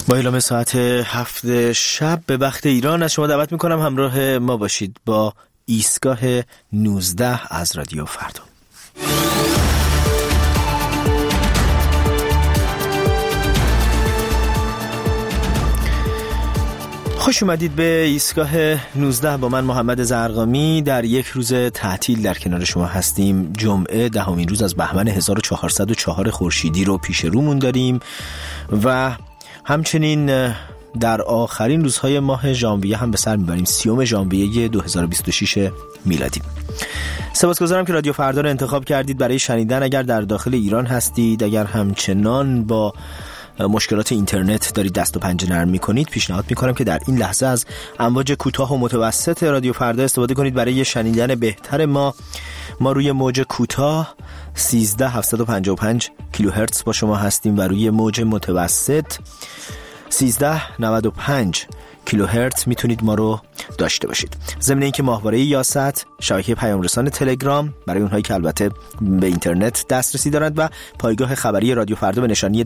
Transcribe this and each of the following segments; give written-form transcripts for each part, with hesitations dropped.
با اعلام ساعت 7 شب به وقت ایران از شما دعوت میکنم همراه ما باشید با ایستگاه 19 از رادیو فردا. خوش اومدید به ایستگاه 19 با من محمد زرقامی. در یک روز تعطیل در کنار شما هستیم. جمعه 10مین روز از بهمن 1404 خورشیدی رو پیش رومون داریم و همچنین در آخرین روزهای ماه ژانویه هم به سر میبریم. 30 ژانویه 2026 میلادی. سپاسگزارم که رادیو فردا رو انتخاب کردید برای شنیدن. اگر در داخل ایران هستید، اگر همچنان با مشکلات اینترنت دارید دست و پنجه نرم میکنید، پیشنهاد میکنم که در این لحظه از امواج کوتاه و متوسط رادیو فردا استفاده کنید برای شنیدن بهتر ما روی موج کوتاه 13755 کیلوهرتز با شما هستیم و روی موج متوسط 1395 کیلوهرتز میتونید ما رو داشته باشید. ضمن اینکه ماهواره یاست، شبکه پیام رسان تلگرام برای اونهایی که البته به اینترنت دسترسی دارند و پایگاه خبری رادیو فردا به نشانی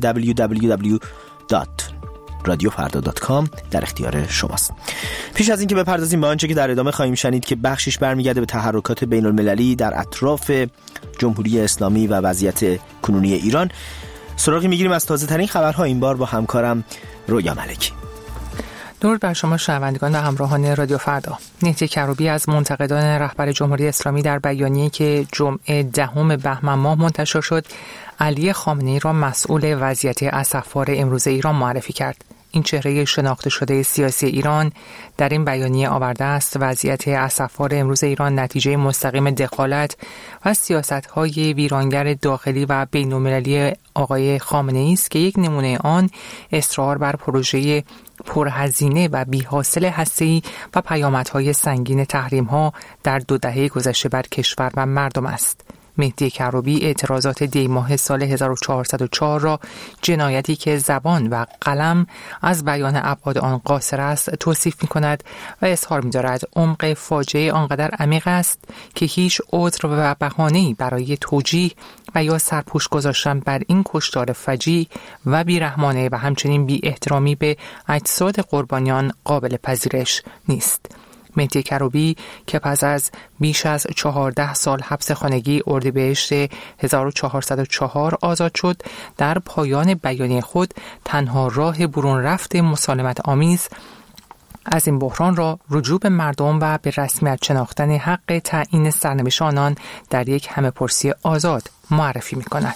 www.radiofarda.com در اختیار شماست. پیش از اینکه بپردازیم به آنچه که در ادامه خواهیم شنید که بخشش برمیگرده به تحرکات بین المللی در اطراف جمهوری اسلامی و وضعیت کنونی ایران، سراغی میگیریم از تازه ترین خبرها، این بار با همکارم رویا ملکی. درود بر شما شنوندگان و همراهان رادیو فردا. مهدی کروبی از منتقدان رهبر جمهوری اسلامی در بیانیه‌ای که جمعه 10 بهمن ماه منتشر شد، علی خامنه‌ای را مسئول وضعیت اسفبار امروز ایران معرفی کرد. این چهره شناخته شده سیاسی ایران در این بیانیه آورده است وضعیت اسفبار امروز ایران نتیجه مستقیم دخالت و سیاست‌های ویرانگر داخلی و بین‌المللی آقای خامنه‌ای است که یک نمونه آن اصرار بر پروژه پرهزینه و بی‌حاصل هسته‌ای و پیامدهای سنگین تحریم‌ها در 2 دهه گذشته بر کشور و مردم است. مهدی کروبی اعتراضات دی‌ماه سال 1404 را جنایتی که زبان و قلم از بیان ابعاد آن قاصر است توصیف می‌کند و اظهار می‌دارد عمق فاجعه آنقدر عمیق است که هیچ عذر و بهانه‌ای برای توجیه و یا سرپوش گذاشتن بر این کشتار فجیع و بی‌رحمانه و همچنین بی‌احترامی به اجساد قربانیان قابل پذیرش نیست. مهدی کروبی که پس از بیش از 14 سال حبس خانگی اردیبهشت 1404 آزاد شد، در پایان بیانیه خود تنها راه برون رفت مسالمت آمیز از این بحران را رجوع به مردم و به رسمیت شناختن حق تعیین سرنوشت آنان در یک همه‌پرسی آزاد معرفی می‌کند.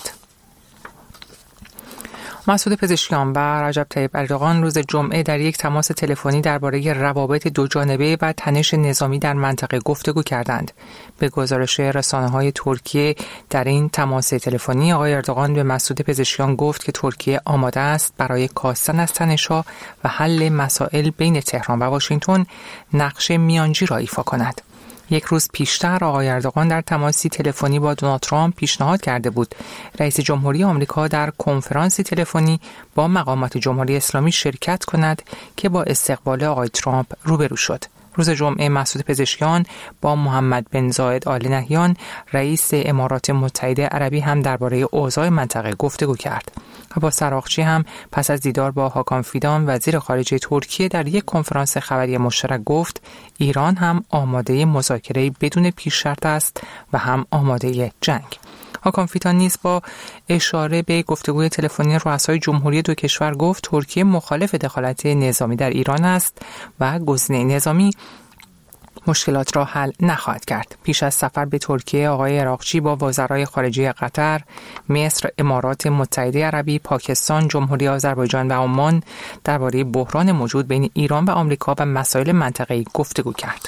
مسعود پزشکیان و رجب طیب اردوغان روز جمعه در یک تماس تلفنی درباره روابط دوجانبه و تنش نظامی در منطقه گفتگو کردند. به گزارش رسانه‌های ترکیه در این تماس تلفنی آقای اردوغان به مسعود پزشکیان گفت که ترکیه آماده است برای کاستن از تنش‌ها و حل مسائل بین تهران و واشنگتن نقش میانجی را ایفا کند. یک روز پیشتر آقای اردوغان در تماسی تلفنی با دونالد ترامپ پیشنهاد کرده بود رئیس جمهوری آمریکا در کنفرانسی تلفنی با مقامات جمهوری اسلامی شرکت کند که با استقبال آقای ترامپ روبرو شد. روز جمعه مسعود پزشکیان با محمد بن زاید آل نهیان رئیس امارات متحده عربی هم درباره اوضاع منطقه گفتگو کرد. و با سراغچی هم پس از دیدار با هاکان فیدان وزیر خارجه ترکیه در یک کنفرانس خبری مشترک گفت ایران هم آماده مذاکره بدون پیش شرط است و هم آماده جنگ. هاکان فیدان نیز با اشاره به گفتگوی تلفنی رؤسای جمهوری دو کشور گفت ترکیه مخالف دخالت نظامی در ایران است و گزینه نظامی مشکلات را حل نخواهد کرد. پیش از سفر به ترکیه آقای عراقچی با وزرای خارجه قطر، مصر، امارات متحده عربی، پاکستان، جمهوری آذربایجان و عمان درباره بحران موجود بین ایران و آمریکا و مسائل منطقه‌ای گفتگو کرد.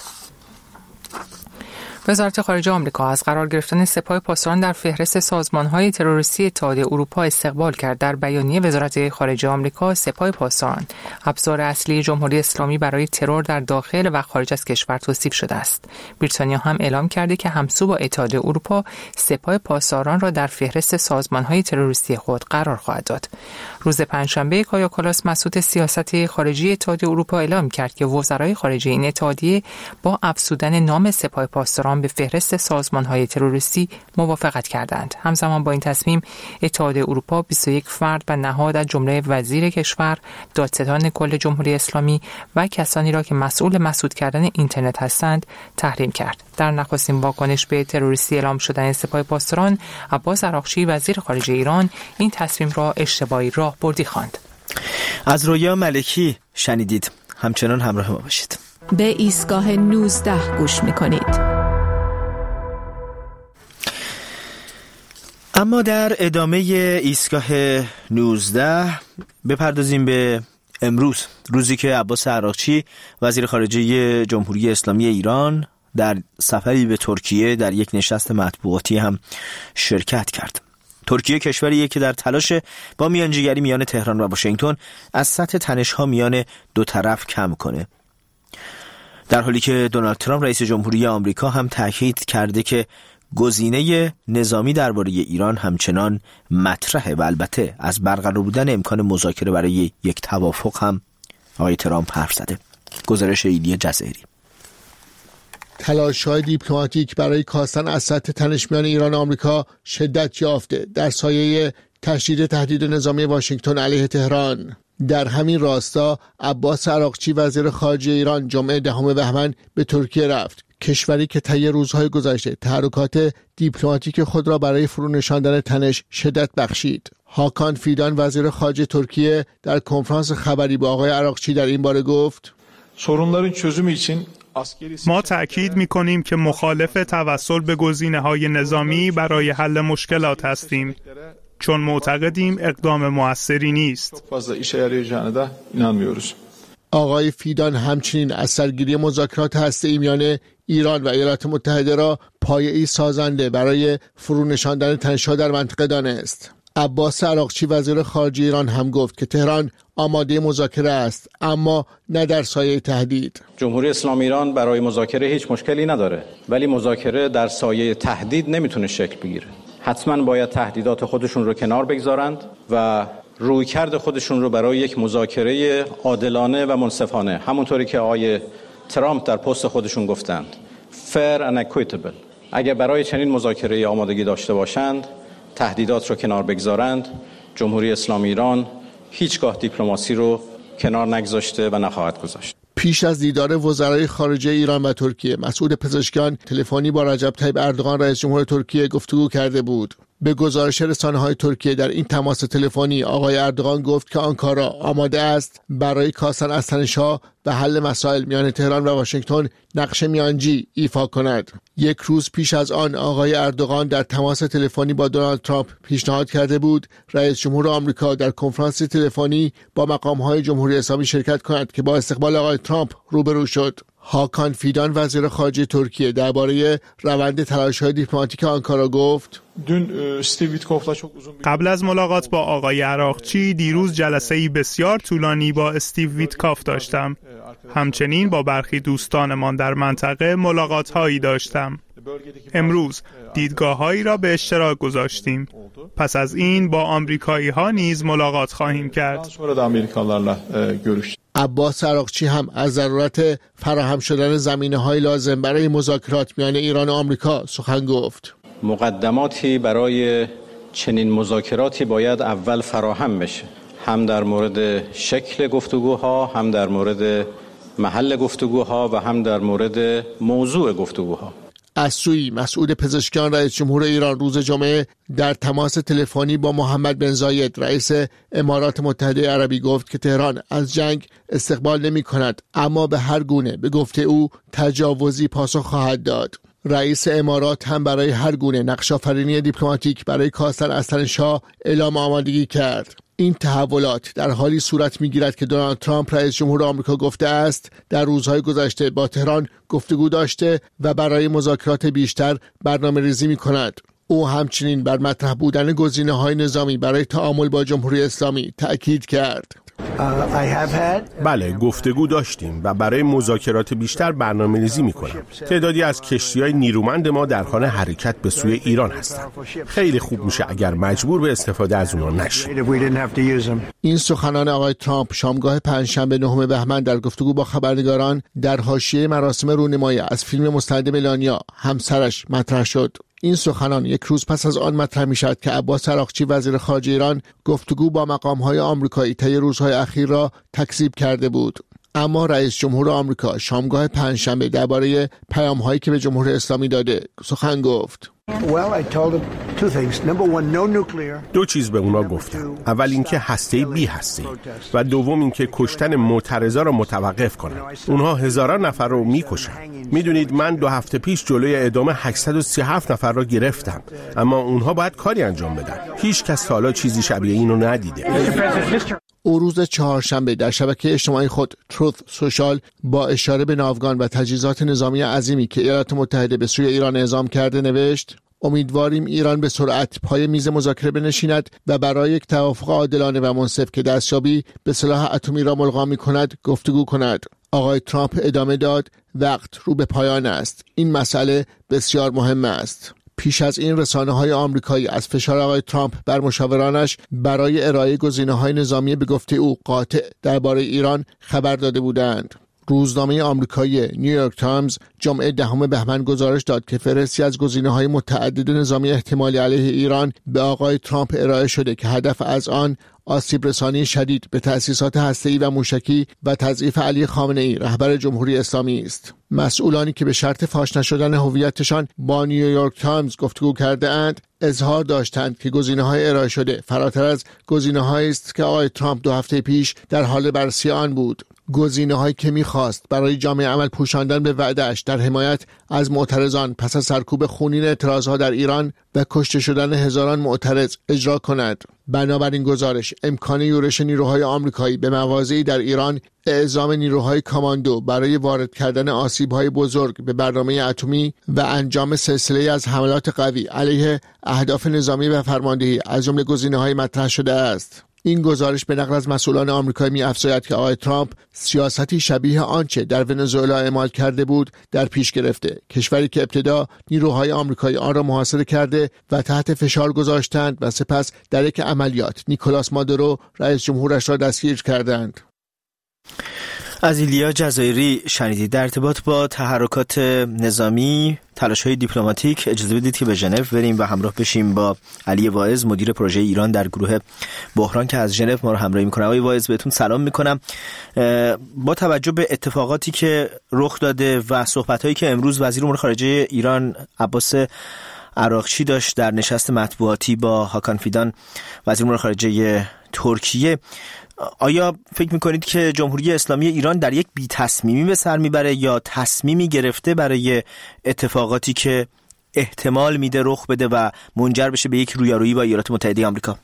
وزارت خارجه آمریکا از قرار گرفتن سپاه پاسداران در فهرست سازمان‌های تروریستی اتحادیه اروپا استقبال کرد. در بیانیه وزارت خارجه آمریکا سپاه پاسداران ابزار اصلی جمهوری اسلامی برای ترور در داخل و خارج از کشور توصیف شده است. بریتانیا هم اعلام کرده که همسو با اتحادیه اروپا سپاه پاسداران را در فهرست سازمان‌های تروریستی خود قرار خواهد داد. روز پنجشنبه کایا کالاس مسئول سیاست خارجی اتحادیه اروپا اعلام کرد که وزرای خارجه این اتحادیه با افزودن نام سپاه پاسداران ایران به فهرست سازمان‌های تروریستی موافقت کردند. همزمان با این تصمیم اتحادیه اروپا 21 فرد و نهاد از جمله وزیر کشور، دادستان کل جمهوری اسلامی و کسانی را که مسئول مسدود کردن اینترنت هستند تحریم کرد. در نخستین واکنش به تروریستی اعلام شدن سپاه پاسداران، عباس عراقچی وزیر خارجه ایران این تصمیم را اشتباهی راهبردی خواند. از رویا ملکی شنیدید. همچنان همراه ما باشید. به ایستگاه 19 گوش می‌کنید. اما در ادامه ایستگاه 19 بپردازیم به امروز، روزی که عباس عراقچی وزیر خارجه جمهوری اسلامی ایران در سفری به ترکیه در یک نشست مطبوعاتی هم شرکت کرد. ترکیه کشوریه که در تلاش با میانجیگری میان تهران و واشنگتن از سطح تنش‌ها میان دو طرف کم کنه، در حالی که دونالد ترامپ رئیس جمهوری آمریکا هم تاکید کرده که گزینه نظامی درباره ایران همچنان مطرحه و البته از برقرار بودن امکان مذاکره برای یک توافق هم آقای ترامپ حرف زده. گزارش ایلی جزیری. تلاش‌های دیپلماتیک برای کاستن از سطح تنش میان ایران و آمریکا شدت یافته در سایه تشدید تهدید نظامی واشنگتن علیه تهران. در همین راستا عباس عراقچی وزیر خارجه ایران جمعه 10 بهمن به ترکیه رفت، کشوری که طی روزهای گذشته تحرکات دیپلماتیک خود را برای فرو نشاندن تنش شدت بخشید. هاکان فیدان وزیر خارجه ترکیه در کنفرانس خبری با آقای عراقچی در این باره گفت: ما تأکید می‌کنیم که مخالف توسل به گزینه‌های نظامی برای حل مشکلات هستیم، چون معتقدیم اقدام موثری نیست. آقای فیدان همچنین از سرگیری مذاکرات هسته‌ای میان ایران و ایالات متحده را پایه‌ای سازنده برای فرو نشاندن تنش‌ها در منطقه دانست. عباس عراقچی وزیر خارجه ایران هم گفت که تهران آماده مذاکره است، اما نه در سایه تهدید. جمهوری اسلامی ایران برای مذاکره هیچ مشکلی نداره، ولی مذاکره در سایه تهدید نمیتونه شکل بگیره. حتما باید تهدیدات خودشون رو کنار بگذارند و رویکرد خودشون رو برای یک مذاکره عادلانه و منصفانه، همونطوری که آقای ترامپ در پست خودشون گفتند، fair and equitable، اگر برای چنین مذاکره آمادگی داشته باشند، تهدیدات رو کنار بگذارند، جمهوری اسلامی ایران هیچگاه دیپلماسی رو کنار نگذاشته و نخواهد گذاشت. پیش از دیدار وزرای خارجه ایران و ترکیه، مسعود پزشکیان تلفنی با رجب طیب اردوغان رئیس جمهور ترکیه گفتگو کرده بود. به گزارش رسانه‌های ترکیه در این تماس تلفنی آقای اردوغان گفت که آنکارا آماده است برای کاستن از تنش‌ها و حل مسائل میان تهران و واشنگتن نقش میانجی ایفا کند. یک روز پیش از آن آقای اردوغان در تماس تلفنی با دونالد ترامپ پیشنهاد کرده بود رئیس جمهور آمریکا در کنفرانس تلفنی با مقام‌های جمهوری اسلامی شرکت کند که با استقبال آقای ترامپ روبرو شد. هاکان فیدان وزیر خارجه ترکیه درباره روند تلاش‌های دیپلماتیک آنکارا گفت: قبل از ملاقات با آقای عراقچی دیروز جلسه‌ای بسیار طولانی با استیو ویتکاف داشتم. همچنین با برخی دوستانمان در منطقه ملاقات‌هایی داشتم. امروز دیدگاه‌هایی را به اشتراک گذاشتیم. پس از این با آمریکایی‌ها نیز ملاقات خواهیم کرد. عباس عراقچی هم از ضرورت فراهم شدن زمینه‌های لازم برای مذاکرات میان ایران و آمریکا سخن گفت. مقدماتی برای چنین مذاکراتی باید اول فراهم بشه، هم در مورد شکل گفتگوها، هم در مورد محل گفتگوها و هم در مورد موضوع گفتگوها. از سوی مسعود پزشکیان رئیس جمهور ایران روز جمعه در تماس تلفنی با محمد بن زاید رئیس امارات متحده عربی گفت که تهران از جنگ استقبال نمی کند، اما به هر گونه به گفته او تجاوزی پاسخ خواهد داد. رئیس امارات هم برای هر گونه نقش‌آفرینی دیپلماتیک برای کاستن از تنش‌ها اعلام آمادگی کرد. این تحولات در حالی صورت می‌گیرد که دونالد ترامپ رئیس جمهور آمریکا گفته است در روزهای گذشته با تهران گفتگو داشته و برای مذاکرات بیشتر برنامه‌ریزی می‌کند. او همچنین بر مطرح بودن گزینه‌های نظامی برای تعامل با جمهوری اسلامی تأکید کرد. بله، گفتگو داشتیم و برای مذاکرات بیشتر برنامه‌ریزی می‌کنم. تعدادی از کشتی‌های نیرومند ما در حال حرکت به سوی ایران هستند. خیلی خوب میشه اگر مجبور به استفاده از اونها نشیم. این سخنان آقای ترامپ شامگاه پنجشنبه 9 بهمن در گفتگو با خبرنگاران در حاشیه مراسم رونمایی از فیلم مستند ملانیا همسرش مطرح شد. این سخنان یک روز پس از آن مطرح می‌شد که عباس عراقچی وزیر خارجه ایران گفتگو با مقام‌های آمریکایی طی روزهای اخیر را تکذیب کرده بود. اما رئیس جمهور آمریکا شامگاه پنجشنبه درباره پیام‌هایی که به جمهوری اسلامی داده سخن گفت. دو چیز به اونا گفتم. اول اینکه هسته‌ای بی هسته‌ای و دوم اینکه کشتن معترضا را متوقف کنند. اونها هزاران نفر رو میکشن. میدونید من 2 هفته پیش جلوی اعدام 837 نفر را گرفتم، اما اونها باید کاری انجام بدن. هیچ کس تا حالا چیزی شبیه اینو ندیده. او روز چهارشنبه در شبکه اجتماعی خود تروث سوشال با اشاره به ناوگان و تجهیزات نظامی عظیمی که ایالات متحده به سوی ایران اعزام کرده نوشت: امیدواریم ایران به سرعت پای میز مذاکره بنشیند و برای یک توافق عادلانه و منصف که دستیابی به سلاح اتمی را ملغا می‌کند گفتگو کند. آقای ترامپ ادامه داد: وقت رو به پایان است. این مسئله بسیار مهم است. پیش از این رسانه‌های آمریکایی از فشار آقای ترامپ بر مشاورانش برای ارائه گزینه‌های نظامی به گفته او قاطع درباره ایران خبر داده بودند. روزنامه آمریکایی نیویورک تایمز جمعه 10 بهمن گزارش داد که فهرستی از گزینه‌های متعدد نظامی احتمالی علیه ایران به آقای ترامپ ارائه شده که هدف از آن آسیب رسانی شدید به تأسیسات هسته‌ای و موشکی و تضعیف علی خامنه‌ای رهبر جمهوری اسلامی است. مسئولانی که به شرط فاش نشدن هویتشان با نیویورک تایمز گفتگو کرده اند اظهار داشتند که گزینه‌های ارائه شده فراتر از گزینه‌هایی است که آقای ترامپ 2 هفته پیش در حال بررسی آن بود. گزینه‌هایی که می‌خواست برای جامعه عمل پوشاندن به وعده‌اش در حمایت از معترضان پس از سرکوب خونین اعتراضها در ایران و کشته شدن هزاران معترض اجرا کند. بنابراین گزارش امکان یورش نیروهای آمریکایی به مواضعی در ایران، اعزام نیروهای کاماندو برای وارد کردن آسیب‌های بزرگ به برنامه اتمی و انجام سلسله از حملات قوی علیه اهداف نظامی و فرماندهی از جمله گزینه‌های مطرح شده است. این گزارش به نقل از مسئولان آمریکایی می‌افزاید که آقای ترامپ سیاستی شبیه آنچه در ونزوئلا اعمال کرده بود در پیش گرفته، کشوری که ابتدا نیروهای آمریکایی آن را محاصره کرده و تحت فشار گذاشتند و سپس در یک عملیات نیکولاس مادورو رئیس جمهورش را دستگیر کردند. از ایلیا جزایری شنیدید. در ارتباط با تحرکات نظامی، تلاش‌های دیپلماتیک، اجازه بدید که به ژنو بریم و همراه بشیم با علی واعظ، مدیر پروژه ایران در گروه بحران که از ژنو ما رو همراهی می‌کنه. آقای واعظ بهتون سلام می‌کنم. با توجه به اتفاقاتی که رخ داده و صحبت‌هایی که امروز وزیر امور خارجه ایران عباس عراقچی داشت در نشست مطبوعاتی با هاکان فیدان وزیر امور خارجه ترکیه، آیا فکر میکنید که جمهوری اسلامی ایران در یک بی تصمیمی به سر میبره یا تصمیمی گرفته برای اتفاقاتی که احتمال میده رخ بده و منجر بشه به یک رویارویی با ایالات متحده آمریکا؟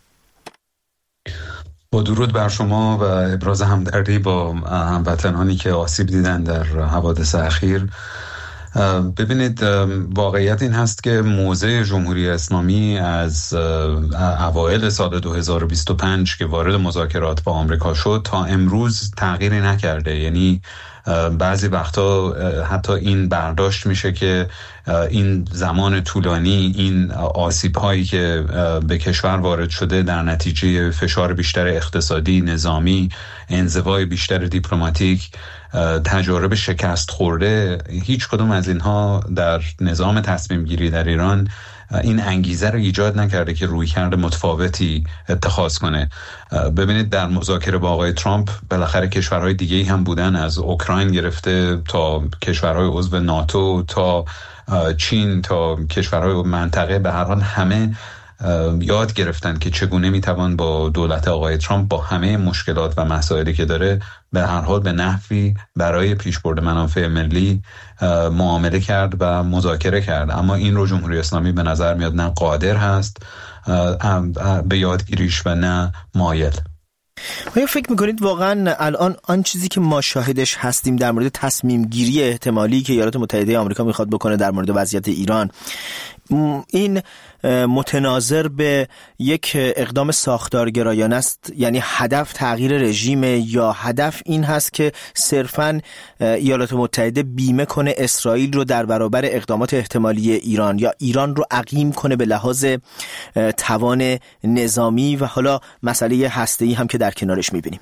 با درود بر شما و ابراز همدردی با هموطنانی که آسیب دیدن در حوادث اخیر. ببینید، واقعیت این هست که موضع جمهوری اسلامی از اوایل سال 2025 که وارد مذاکرات با آمریکا شد تا امروز تغییری نکرده. یعنی بعضی وقتا حتی این برداشت میشه که این زمان طولانی، این آسیب هایی که به کشور وارد شده در نتیجه فشار بیشتر اقتصادی، نظامی، انزوای بیشتر دیپلماتیک، تجارب شکست خورده، هیچ کدوم از اینها در نظام تصمیم گیری در ایران این انگیزه رو ایجاد نکرده که رویکرد متفاوتی اتخاذ کنه. ببینید، در مذاکره با آقای ترامپ بالاخره کشورهای دیگه‌ای هم بودن، از اوکراین گرفته تا کشورهای عضو ناتو تا چین تا کشورهای منطقه، به هر حال همه یاد گرفتن که چگونه میتوان با دولت آقای ترامپ با همه مشکلات و مسائلی که داره به هر حال به نحوی برای پیشبرد منافع ملی معامله کرد و مذاکره کرد. اما این رو جمهوری اسلامی به نظر میاد نه قادر هست به یادگیریش و نه مایل. آیا فکر میکنید واقعا الان آن چیزی که ما شاهدش هستیم در مورد تصمیم گیری احتمالی که ایالات متحده آمریکا میخواد بکنه در مورد وضعیت ایران، این متناظر به یک اقدام ساختارگرایانه است؟ یعنی هدف تغییر رژیم یا هدف این هست که صرفاً ایالات متحده بیمه کنه اسرائیل رو در برابر اقدامات احتمالی ایران یا ایران رو عقیم کنه به لحاظ توان نظامی و حالا مسئله هسته‌ای هم که در کنارش می‌بینیم؟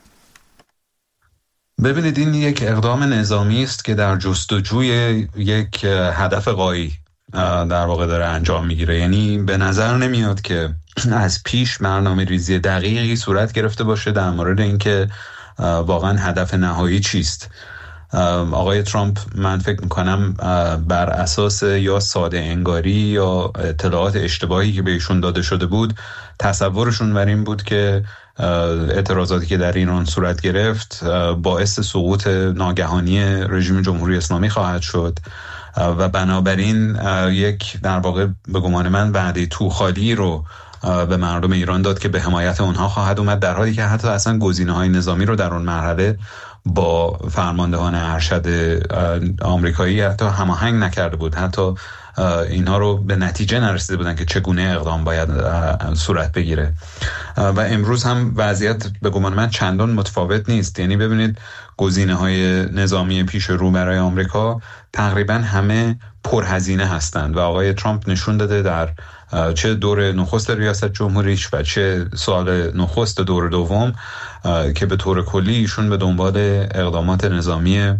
ببینید، این یک اقدام نظامی است که در جستجوی یک هدف غایی در واقع داره انجام میگیره. یعنی به نظر نمیاد که از پیش برنامه ریزی دقیقی صورت گرفته باشه در مورد اینکه واقعا هدف نهایی چیست. آقای ترامپ، من فکر میکنم بر اساس یا ساده انگاری یا اطلاعات اشتباهی که بهشون داده شده بود، تصورشون بر این بود که اعتراضاتی که در ایران صورت گرفت باعث سقوط ناگهانی رژیم جمهوری اسلامی خواهد شد و بنابراین یک در واقع به گمان من وعده توخالی رو به مردم ایران داد که به حمایت اونها خواهد اومد، در حالی که حتی اصلا گزینه‌های نظامی رو در اون مرحله با فرماندهان ارشد آمریکایی حتی هماهنگ نکرده بود، حتی اینها رو به نتیجه نرسیده بودن که چگونه اقدام باید صورت بگیره. و امروز هم وضعیت به گمان من چندان متفاوت نیست. یعنی ببینید، گزینه‌های نظامی پیش رو برای آمریکا تقریبا همه پرهزینه هستند و آقای ترامپ نشون داده در چه دور نخست ریاست جمهوریش و چه سال نخست دور دوم که به طور کلی ایشون به دنبال اقدامات نظامی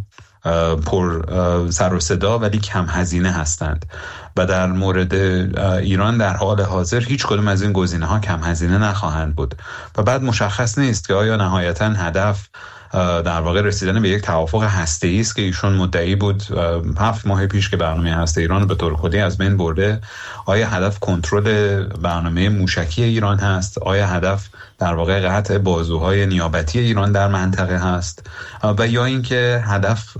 پر سر و صدا ولی کم هزینه هستند و در مورد ایران در حال حاضر هیچ کدوم از این گزینه‌ها کم هزینه نخواهند بود و بعد مشخص نیست که آیا نهایتاً هدف در واقع رسیدن به یک توافق هسته‌ای است که ایشون مدعی بود 7 ماه پیش که برنامه هسته ایران به طور کلی از بین برده. آیا هدف کنترل برنامه موشکی ایران هست؟ آیا هدف در واقع قطع بازوهای نیابتی ایران در منطقه هست؟ و یا اینکه هدف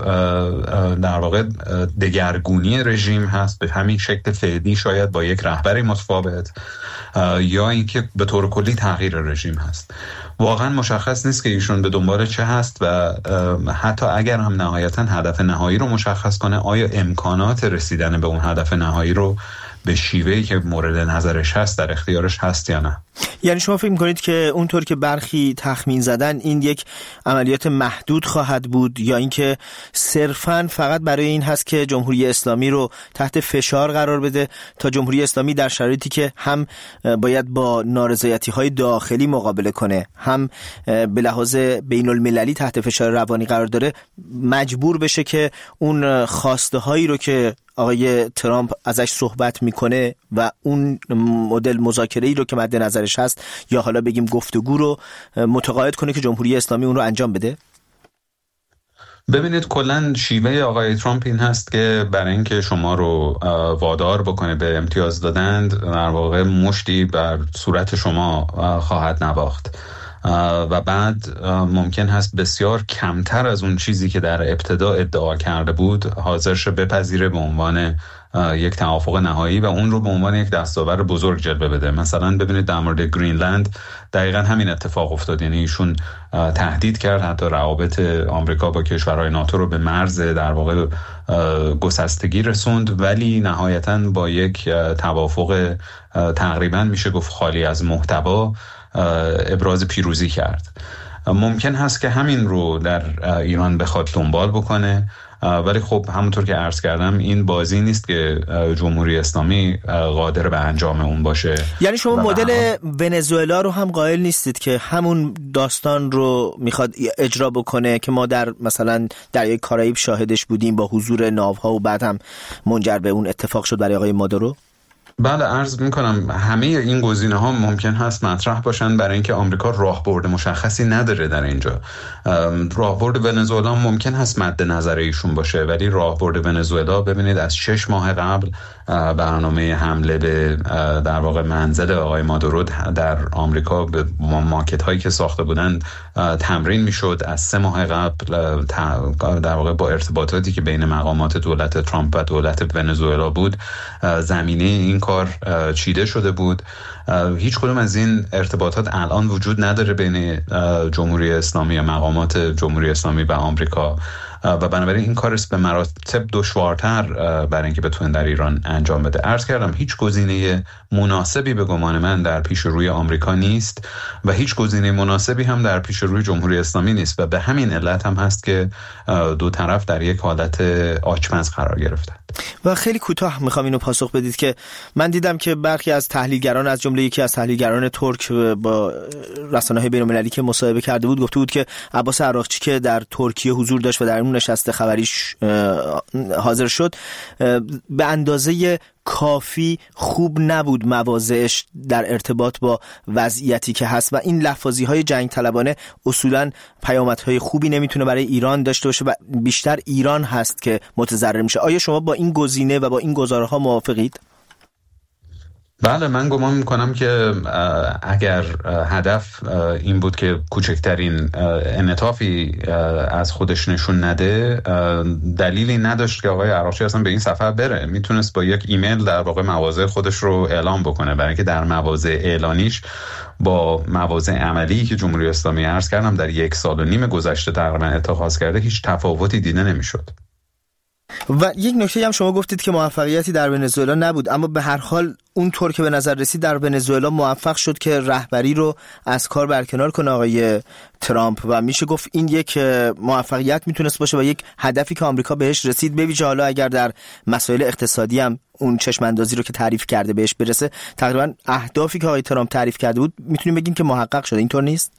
در واقع دگرگونی رژیم هست به همین شکل فعلی، شاید با یک رهبری متفاوت، یا اینکه به طور کلی تغییر رژیم هست. واقعا مشخص نیست که ایشون به دنبال چه هست و حتی اگر هم نهایتا هدف نهایی رو مشخص کنه، آیا امکانات رسیدن به اون هدف نهایی رو به شیوهی که مورد نظرش هست در اختیارش هست یا نه؟ یعنی شما فکر می‌کنید که اونطور که برخی تخمین زدن این یک عملیات محدود خواهد بود یا اینکه صرفاً فقط برای این هست که جمهوری اسلامی رو تحت فشار قرار بده تا جمهوری اسلامی در شرایطی که هم باید با نارضایتی‌های داخلی مقابله کنه، هم به لحاظ بین‌المللی تحت فشار روانی قرار داره، مجبور بشه که اون خواسته‌هایی رو که آقای ترامپ ازش صحبت میکنه و اون مدل مذاکره‌ای رو که مد نظرش هست یا حالا بگیم گفتگو رو متقاعد کنه که جمهوری اسلامی اون رو انجام بده؟ ببینید، کلاً شیوه آقای ترامپ این هست که برای اینکه شما رو وادار بکنه به امتیاز دادن، در واقع مشتی بر صورت شما خواهد نواخت و بعد ممکن هست بسیار کمتر از اون چیزی که در ابتدا ادعا کرده بود حاضر شه بپذیره به عنوان یک توافق نهایی و اون رو به عنوان یک دستاورد بزرگ جلوه بده. مثلا ببینید در مورد گرینلند دقیقاً همین اتفاق افتاد. یعنی ایشون تهدید کرد حتی روابط آمریکا با کشورهای ناتو رو به مرز در واقع گسستگی رسوند، ولی نهایتاً با یک توافق تقریباً میشه گفت خالی از محتوا ابراز پیروزی کرد. ممکن هست که همین رو در ایران بخواد دنبال بکنه، ولی خب همونطور که عرض کردم این بازی نیست که جمهوری اسلامی قادر به انجام اون باشه. یعنی شما مدل ونزوئلا رو هم قائل نیستید که همون داستان رو میخواد اجرا بکنه که ما در مثلا دریای کارائیب شاهدش بودیم با حضور ناوها و بعد هم منجر به اون اتفاق شد برای آقای مادورو؟ بله، عرض میکنم همه این گزینه ها ممکن هست مطرح باشن برای اینکه آمریکا راهبرد مشخصی نداره در اینجا. راهبرد ونزوئلا ممکن هست مد نظر ایشون باشه، ولی راهبرد ونزوئلا ببینید از 6 ماه قبل برنامه حمله به در واقع منزل آقای مادورو در آمریکا به ماکت هایی که ساخته بودند تمرین میشد. از 3 ماه قبل در واقع با ارتباطاتی که بین مقامات دولت ترامپ و دولت ونزوئلا بود زمینه این کار چیده شده بود. هیچ کدوم از این ارتباطات الان وجود نداره بین جمهوری اسلامی و مقامات جمهوری اسلامی و آمریکا و بنابراین این کار است به مراتب دشوارتر برای اینکه بتونه در ایران انجام بده. عرض کردم هیچ گزینه مناسبی به گمان من در پیش روی آمریکا نیست و هیچ گزینه مناسبی هم در پیش روی جمهوری اسلامی نیست و به همین علت هم هست که دو طرف در یک حالت آچمز قرار گرفتند. و خیلی کوتاه میخوام اینو پاسخ بدید که من دیدم که برخی از تحلیلگران، از جمله یکی از تحلیلگران ترک با رسانه‌های بین‌المللی که مصاحبه کرده بود، گفته بود که عباس عراقچی که در ترکیه حضور داشت و در اون نشست خبریش حاضر شد به اندازه کافی خوب نبود مواضعش در ارتباط با وضعیتی که هست و این لفاظی‌های جنگ طلبانه اصولاً پیامدهای خوبی نمیتونه برای ایران داشته باشه و بیشتر ایران هست که متضرر میشه. آیا شما با این گزینه و با این گزاره‌ها موافقید؟ بله، من گمان میکنم که اگر هدف این بود که کوچکترین انعطافی از خودش نشون نده، دلیلی نداشت که آقای عراقچی اصلا به این سفر بره. میتونست با یک ایمیل در واقع مواضع خودش رو اعلام بکنه، برای اینکه در مواضع اعلانیش با مواضع عملی که جمهوری اسلامی عرض کردم در 1.5 سال گذشته تقریبا اتخاذ کرده هیچ تفاوتی دیده نمیشد. و یک نکته هم شما گفتید که موفقیتی در ونزوئلا نبود، اما به هر حال اون طور که به نظر رسید در ونزوئلا موفق شد که رهبری رو از کار برکنار کنه آقای ترامپ و میشه گفت این یک موفقیت میتونست باشه و یک هدفی که آمریکا بهش رسید، به ویژه حالا اگر در مسائل اقتصادی هم اون چشم اندازی رو که تعریف کرده بهش برسه. تقریبا اهدافی که آقای ترامپ تعریف کرده بود میتونیم بگیم که محقق شده، اینطور نیست؟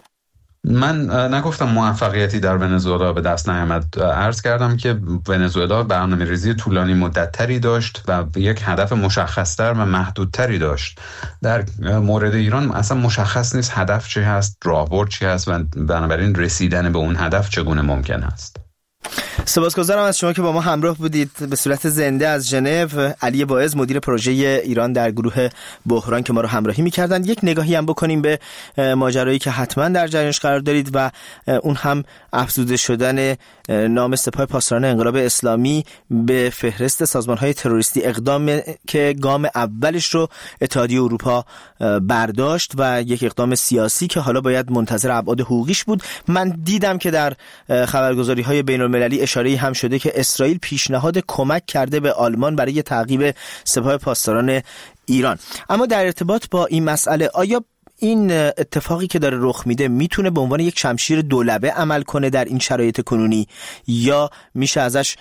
من نگفتم موفقیتی در ونزوئلا به دست نیامد. عرض کردم که ونزوئلا برنامه‌ریزی طولانی مدت‌تری داشت و یک هدف مشخص‌تر و محدودتری داشت. در مورد ایران اصلا مشخص نیست هدف چی هست، راهبرد چی هست و بنابراین رسیدن به اون هدف چگونه ممکن است. سپاسگزارم از شما که با ما همراه بودید به صورت زنده از ژنو. علی واعظ مدیر پروژه ایران در گروه بحران که ما رو همراهی می‌کردن. یک نگاهی هم بکنیم به ماجرایی که حتما در جریانش قرار دارید و اون هم افزوده شدن نام سپاه پاسداران انقلاب اسلامی به فهرست سازمان‌های تروریستی، اقدام که گام اولش رو اتحادیه اروپا برداشت و یک اقدام سیاسی که حالا باید منتظر ابعاد حقوقیش بود. من دیدم که در خبرگزاری‌های بین‌المللی اشاره‌ای هم شده که اسرائیل پیشنهاد کمک کرده به آلمان برای تعقیب سپاه پاسداران ایران. اما در ارتباط با این مسئله آیا این اتفاقی که داره رخ میده میتونه به عنوان یک شمشیر دولبه عمل کنه در این شرایط کنونی، یا میشه ازش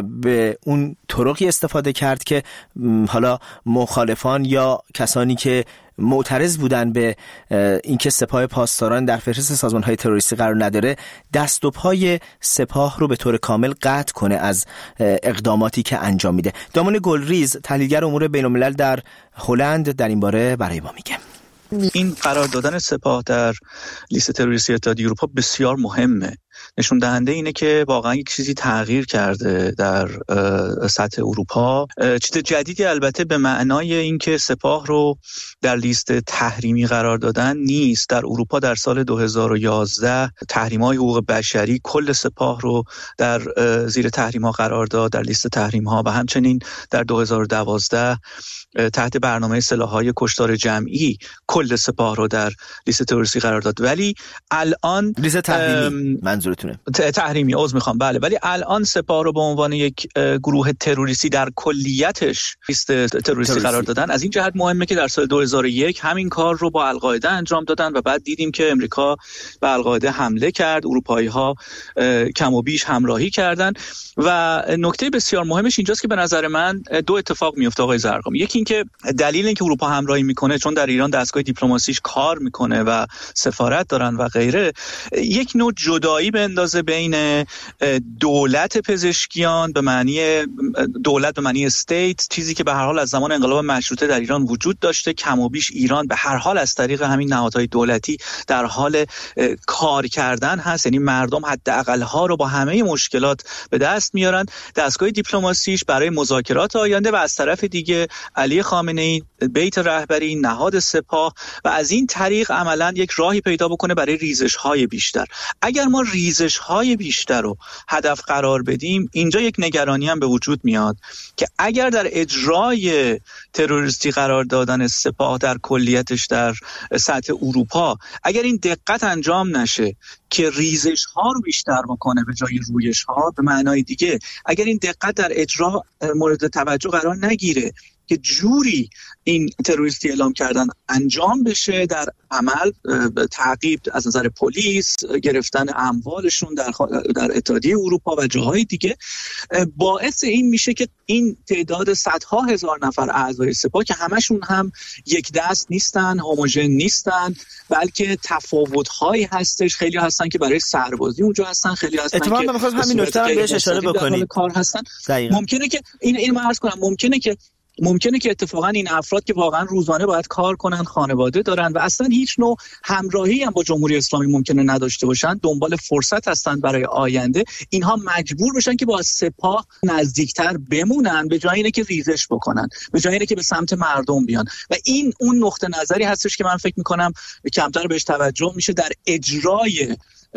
به اون طرقی استفاده کرد که حالا مخالفان یا کسانی که معترض بودن به اینکه سپاه پاسداران در فهرست سازمان‌های تروریستی قرار نداره دست و پای سپاه رو به طور کامل قطع کنه از اقداماتی که انجام میده؟ دامان گلریز تحلیلگر امور بین‌الملل در هلند در این باره برای ما میگه. این قرار دادن سپاه در لیست تروریستی اتحادیه اروپا بسیار مهمه. نشون دهنده اینه که واقعا یک چیزی تغییر کرده در سطح اروپا. چیز جدیدی البته به معنای اینکه سپاه رو در لیست تحریمی قرار دادن نیست. در اروپا در سال 2011 تحریم‌های حقوق بشری کل سپاه رو در زیر تحریم‌ها قرار داد، در لیست تحریم‌ها، و همچنین در 2012 تحت برنامه سلاح‌های کشتار جمعی کل سپاه رو در لیست تروریستی قرار داد. ولی الان لیست تحریمی منظورتونه؟ تحریمی، عذر میخوام، بله. ولی الان سپاه رو به عنوان یک گروه تروریستی در کلیتش لیست تروریستی قرار دادن. از این جهت مهمه که در سال 2001 همین کار رو با القاعده انجام دادن و بعد دیدیم که امریکا به القاعده حمله کرد، اروپایی‌ها کم و بیش همراهی کردن. و نکته بسیار مهمش اینجاست که به نظر من دو اتفاق میفته آقای زرقامی. یکی اینکه دلیل اینکه اروپا همراهی میکنه چون در ایران دستگاه دیپلماسیش کار میکنه و سفارت دارن و غیره، یک نوع جدایی بندازه بین دولت پزشکیان به معنی دولت به معنی استیت، چیزی که به هر حال از زمان انقلاب مشروطه در ایران وجود داشته. کم و بیش ایران به هر حال از طریق همین نهادهای دولتی در حال کار کردن هست، یعنی مردم حداقل ها رو با همه مشکلات به دست میارن. دستگاه دیپلماسیش برای مذاکرات آینده و از طرف دیگه علی خامنه‌ای بیت رهبری، نهاد سپاه، و از این طریق عملاً یک راهی پیدا بکنه برای ریزش‌های بیشتر. اگر ما ریزش‌های بیشتر رو هدف قرار بدیم، اینجا یک نگرانی هم به وجود میاد که اگر در اجرای تروریستی قرار دادن سپاه در کلیتش در سطح اروپا اگر این دقت انجام نشه که ریزش‌ها رو بیشتر بکنه به جای رویش‌ها، به معنای دیگه اگر این دقت در اجرا مورد توجه قرار نگیره که جوری این تروریستی اعلام کردن انجام بشه در عمل، تعقیب از نظر پلیس، گرفتن اموالشون در اتحادیه اروپا و جاهای دیگه، باعث این میشه که این تعداد صدها هزار نفر اعضای سپاه که همشون هم یک دست نیستن، هوموژن نیستن، بلکه تفاوت‌هایی هستش. خیلی هستن که برای سربازی اونجا هستن، خیلی هستن که اتفاقا می‌خواستم همین نکته رو بهش اشاره بکنید. کار هستن. ممکنه که این من عرض کنم، ممکنه که اتفاقا این افراد که واقعا روزانه باید کار کنن، خانواده دارن و اصلا هیچ نوع همراهی هم با جمهوری اسلامی ممکنه نداشته باشن، دنبال فرصت هستن برای آینده، اینها مجبور بشن که با سپاه نزدیکتر بمونن به جای اینکه ریزش بکنن، به جای اینکه به سمت مردم بیان. و این اون نقطه نظری هستش که من فکر میکنم کمتر بهش توجه میشه در اجرای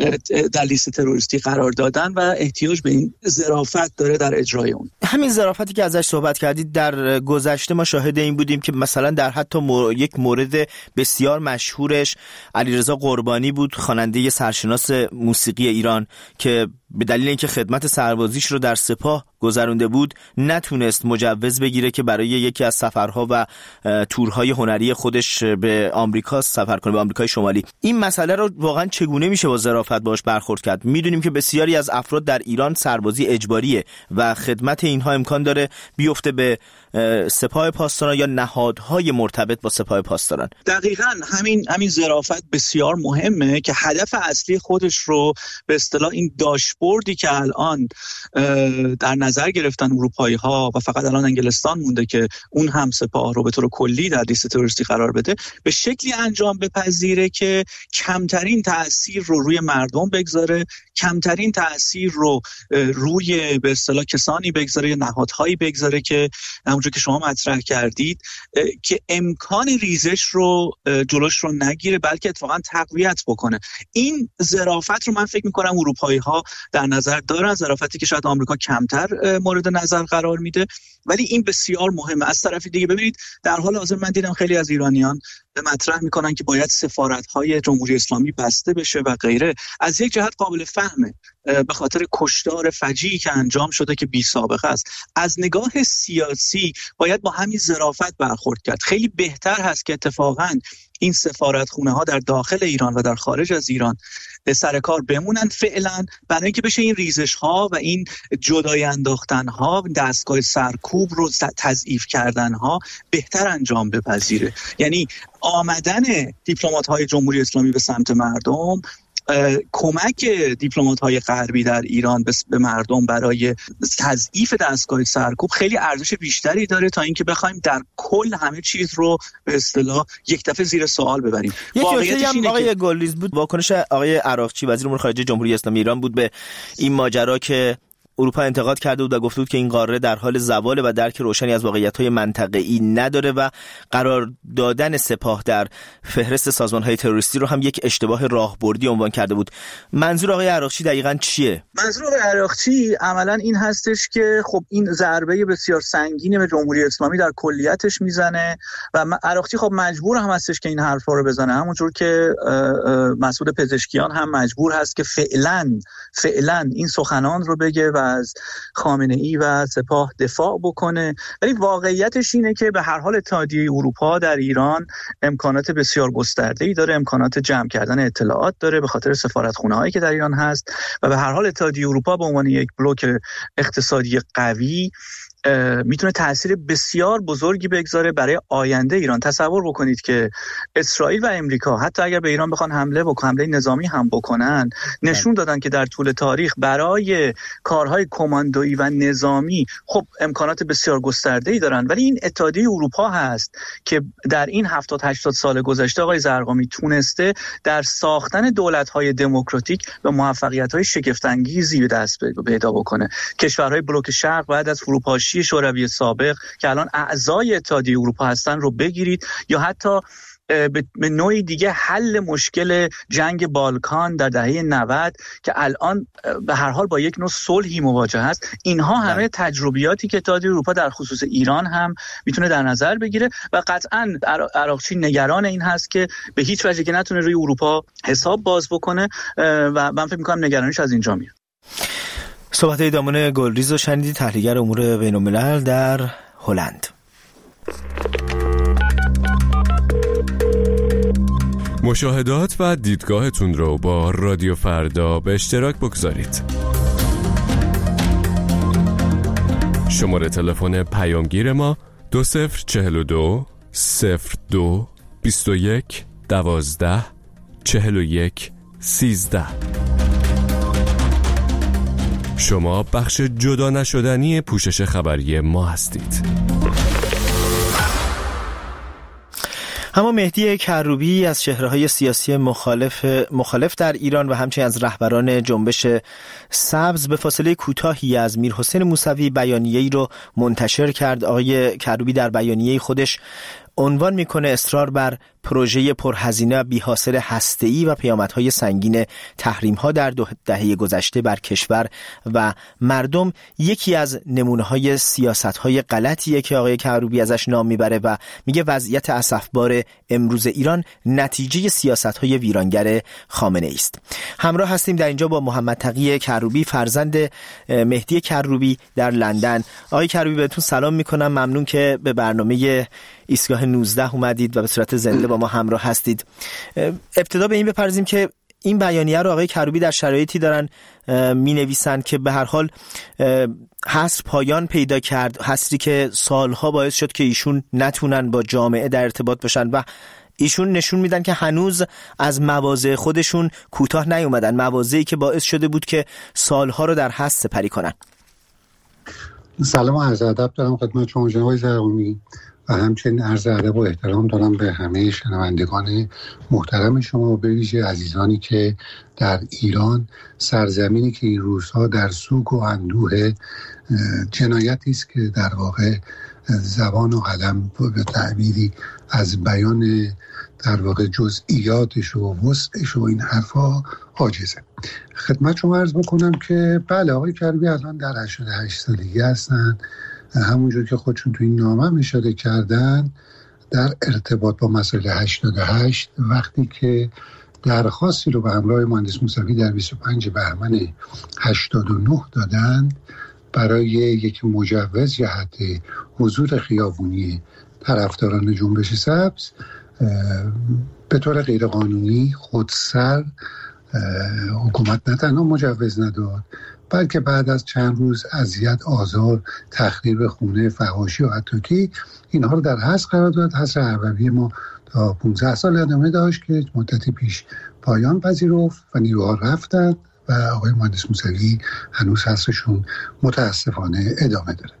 در لیست تروریستی قرار دادن و احتیاج به این ظرافت داره در اجرای اون. همین ظرافتی که ازش صحبت کردید، در گذشته ما شاهد این بودیم که مثلا در حتی یک مورد بسیار مشهورش علیرضا قربانی بود، خواننده سرشناس موسیقی ایران که به دلیل اینکه خدمت سربازیش رو در سپاه گذرونده بود نتونست مجوز بگیره که برای یکی از سفرها و تورهای هنری خودش به آمریکا سفر کنه، به آمریکای شمالی. این مسئله رو واقعا چگونه میشه با ظرافت باش برخورد کرد؟ میدونیم که بسیاری از افراد در ایران سربازی اجباریه و خدمت اینها امکان داره بیفته به سپاه پاسداران یا نهادهای مرتبط با سپاه پاسداران. دقیقاً همین ظرافت بسیار مهمه که هدف اصلی خودش رو به اصطلاح این داشبوردی که الان در نظر گرفتن اروپایی‌ها و فقط الان انگلستان مونده که اون هم سپاه رو به طور کلی در لیست تروریستی قرار بده، به شکلی انجام بپذیره که کمترین تأثیر رو روی مردم بگذاره، کمترین تأثیر رو روی به اصطلاح کسانی بگذاره، نهادهایی بگذاره که همونجور که شما مطرح کردید که امکان ریزش رو جلوش رو نگیره، بلکه اتفاقا تقویت بکنه. این ظرافت رو من فکر می‌کنم اروپایی‌ها در نظر دارن، ظرافتی که شاید آمریکا کمتر مورد نظر قرار میده، ولی این بسیار مهمه. از طرف دیگه ببینید در حال حاضر من دیدم خیلی از ایرانیان مطرح میکنن که باید سفارت‌های جمهوری اسلامی بسته بشه و غیره. از یک جهت قابل فهمه به خاطر کشتار فجیعی که انجام شده که بی سابقه است. از نگاه سیاسی باید با همین ظرافت برخورد کرد. خیلی بهتر هست که اتفاقاً این سفارتخونه‌ها در داخل ایران و در خارج از ایران سر کار بمونن فعلا، برای اینکه بشه این ریزش‌ها و این جدای انداختن‌ها، دستگاه سرکوب رو تضعیف کردن‌ها بهتر انجام بپذیره. یعنی آمدن دیپلمات‌های جمهوری اسلامی به سمت مردم، کمک دیپلمات‌های غربی در ایران به مردم برای تضعیف دستگاه سرکوب خیلی ارزش بیشتری داره تا اینکه بخوایم در کل همه چیز رو به اصطلاح یک دفعه زیر سوال ببریم. واقعیتش هم آقای گلریز بود، واکنش آقای عراقچی وزیر امور خارجه جمهوری اسلامی ایران بود به این ماجرا که اروپا انتقاد کرده بود و گفته بود که این قاره در حال زواله و درک روشنی از واقعیت‌های منطقه‌ای نداره و قرار دادن سپاه در فهرست سازمان‌های تروریستی رو هم یک اشتباه راهبردی عنوان کرده بود. منظور آقای عراقچی دقیقاً چیه؟ منظور آقای عراقچی عملاً این هستش که خب این ضربه بسیار سنگینی به جمهوری اسلامی در کلیتش میزنه و عراقچی خب مجبور هم هستش که این حرفا رو بزنه، همونجور که مسعود پزشکیان هم مجبور هست که فعلاً این سخنان رو بگه و از خامنه‌ای و سپاه دفاع بکنه. ولی واقعیتش اینه که به هر حال اتحادیه اروپا در ایران امکانات بسیار گسترده‌ای داره، امکانات جمع کردن اطلاعات داره به خاطر سفارتخونه‌هایی که در ایران هست و به هر حال اتحادیه اروپا به عنوان یک بلوک اقتصادی قوی میتونه تأثیر بسیار بزرگی بگذاره برای آینده ایران. تصور بکنید که اسرائیل و امریکا حتی اگر به ایران بخوان حمله نظامی هم بکنن، نشون دادن که در طول تاریخ برای کارهای کماندویی و نظامی خب امکانات بسیار گسترده‌ای دارن، ولی این اتحادیه اروپا هست که در این 70-80 سال گذشته آقای زرقامی تونسته در ساختن دولت‌های دموکراتیک به موفقیت‌های شگفت‌انگیزی به دست پیدا بکنه. کشورهای بلوک شرق بعد از فروپاشی شوروی سابق که الان اعضای اتحادیه اروپا هستن رو بگیرید، یا حتی به نوعی دیگه حل مشکل جنگ بالکان در دهه 90 که الان به هر حال با یک نوع صلحی مواجه است. اینها همه تجربیاتی که اتحادیه اروپا در خصوص ایران هم میتونه در نظر بگیره و قطعاً عراقچی نگران این هست که به هیچ وجه که نتونه روی اروپا حساب باز بکنه و من فکر می‌کنم نگرانیش از اینجا میاد. صحبت‌های دامون گلریز رو شنیدی، تحلیلگر امور بین‌الملل در هلند. مشاهدات و دیدگاهتون رو با رادیو فردا به اشتراک بگذارید. شماره تلفن پیامگیر ما 2042 02 21 12 41 13. شما بخش جدا نشدنی پوشش خبری ما هستید. اما مهدی کروبی از چهره‌های سیاسی مخالف در ایران و همچنین از رهبران جنبش سبز به فاصله کوتاهی از میرحسین موسوی بیانیه‌ای رو منتشر کرد. آقای کروبی در بیانیه خودش عنوان میکنه اصرار بر پروژه پرهزینه و بی‌حاصل هسته‌ای و پیامدهای سنگین تحریم‌ها در 2 دهه گذشته بر کشور و مردم یکی از نمونه‌های سیاست‌های غلطیه که آقای کروبی ازش نام میبره و میگه وضعیت اسفبار امروز ایران نتیجه سیاست‌های ویرانگر خامنه‌ای است. همراه هستیم در اینجا با محمد تقی کروبی، فرزند مهدی کروبی در لندن. آقای کروبی بهتون سلام میکنم، ممنون که به برنامه ایستگاه 19 اومدید و به صورت زنده با ما همراه هستید. ابتدا به این بپردازیم که این بیانیه رو آقای کروبی در شرایطی دارن می نویسن که به هر حال حصر پایان پیدا کرد، حصری که سالها باعث شد که ایشون نتونن با جامعه در ارتباط باشن و ایشون نشون میدن که هنوز از مواضع خودشون کوتاه نیومدن، مواضعی که باعث شده بود که سالها رو در حصر سپری کنن. سلام و عرض ادب دارم خدمت شما جناب زرقامی و همچنین عرض ادب و احترام دارم به همه شنوندگان محترم شما و به ویژه عزیزانی که در ایران، سرزمینی که این روزها در سوگ و اندوه جنایتی است که در واقع زبان و قلم به تعبیری از بیان در واقع جزئیاتش و وسعش و این حرفا عاجزه. خدمت شما عرض بکنم که بله آقای کروبی الان در 88 سالگی هستن، همونجور که خودشون تو این نامه هم اشاره کردن در ارتباط با مسائل 88 وقتی که درخواستی رو به همراه مهندس موسوی در 25 بهمن 89 دادن برای یک مجوز جهت حضور خیابونی طرفداران جنبش سبز، به طور غیرقانونی خودسر حکومت نه تنها مجوز نداد بلکه بعد از چند روز اذیت، آزار، تخریب خونه، فحاشی و حتی اینها رو در حصر قرار داد. حصر اولیه ما تا 15 سال ادامه داشت که مدتی پیش پایان پذیرفت و نیروها رفتند و آقای مهندس موسوی هنوز حصرشون متاسفانه ادامه داره.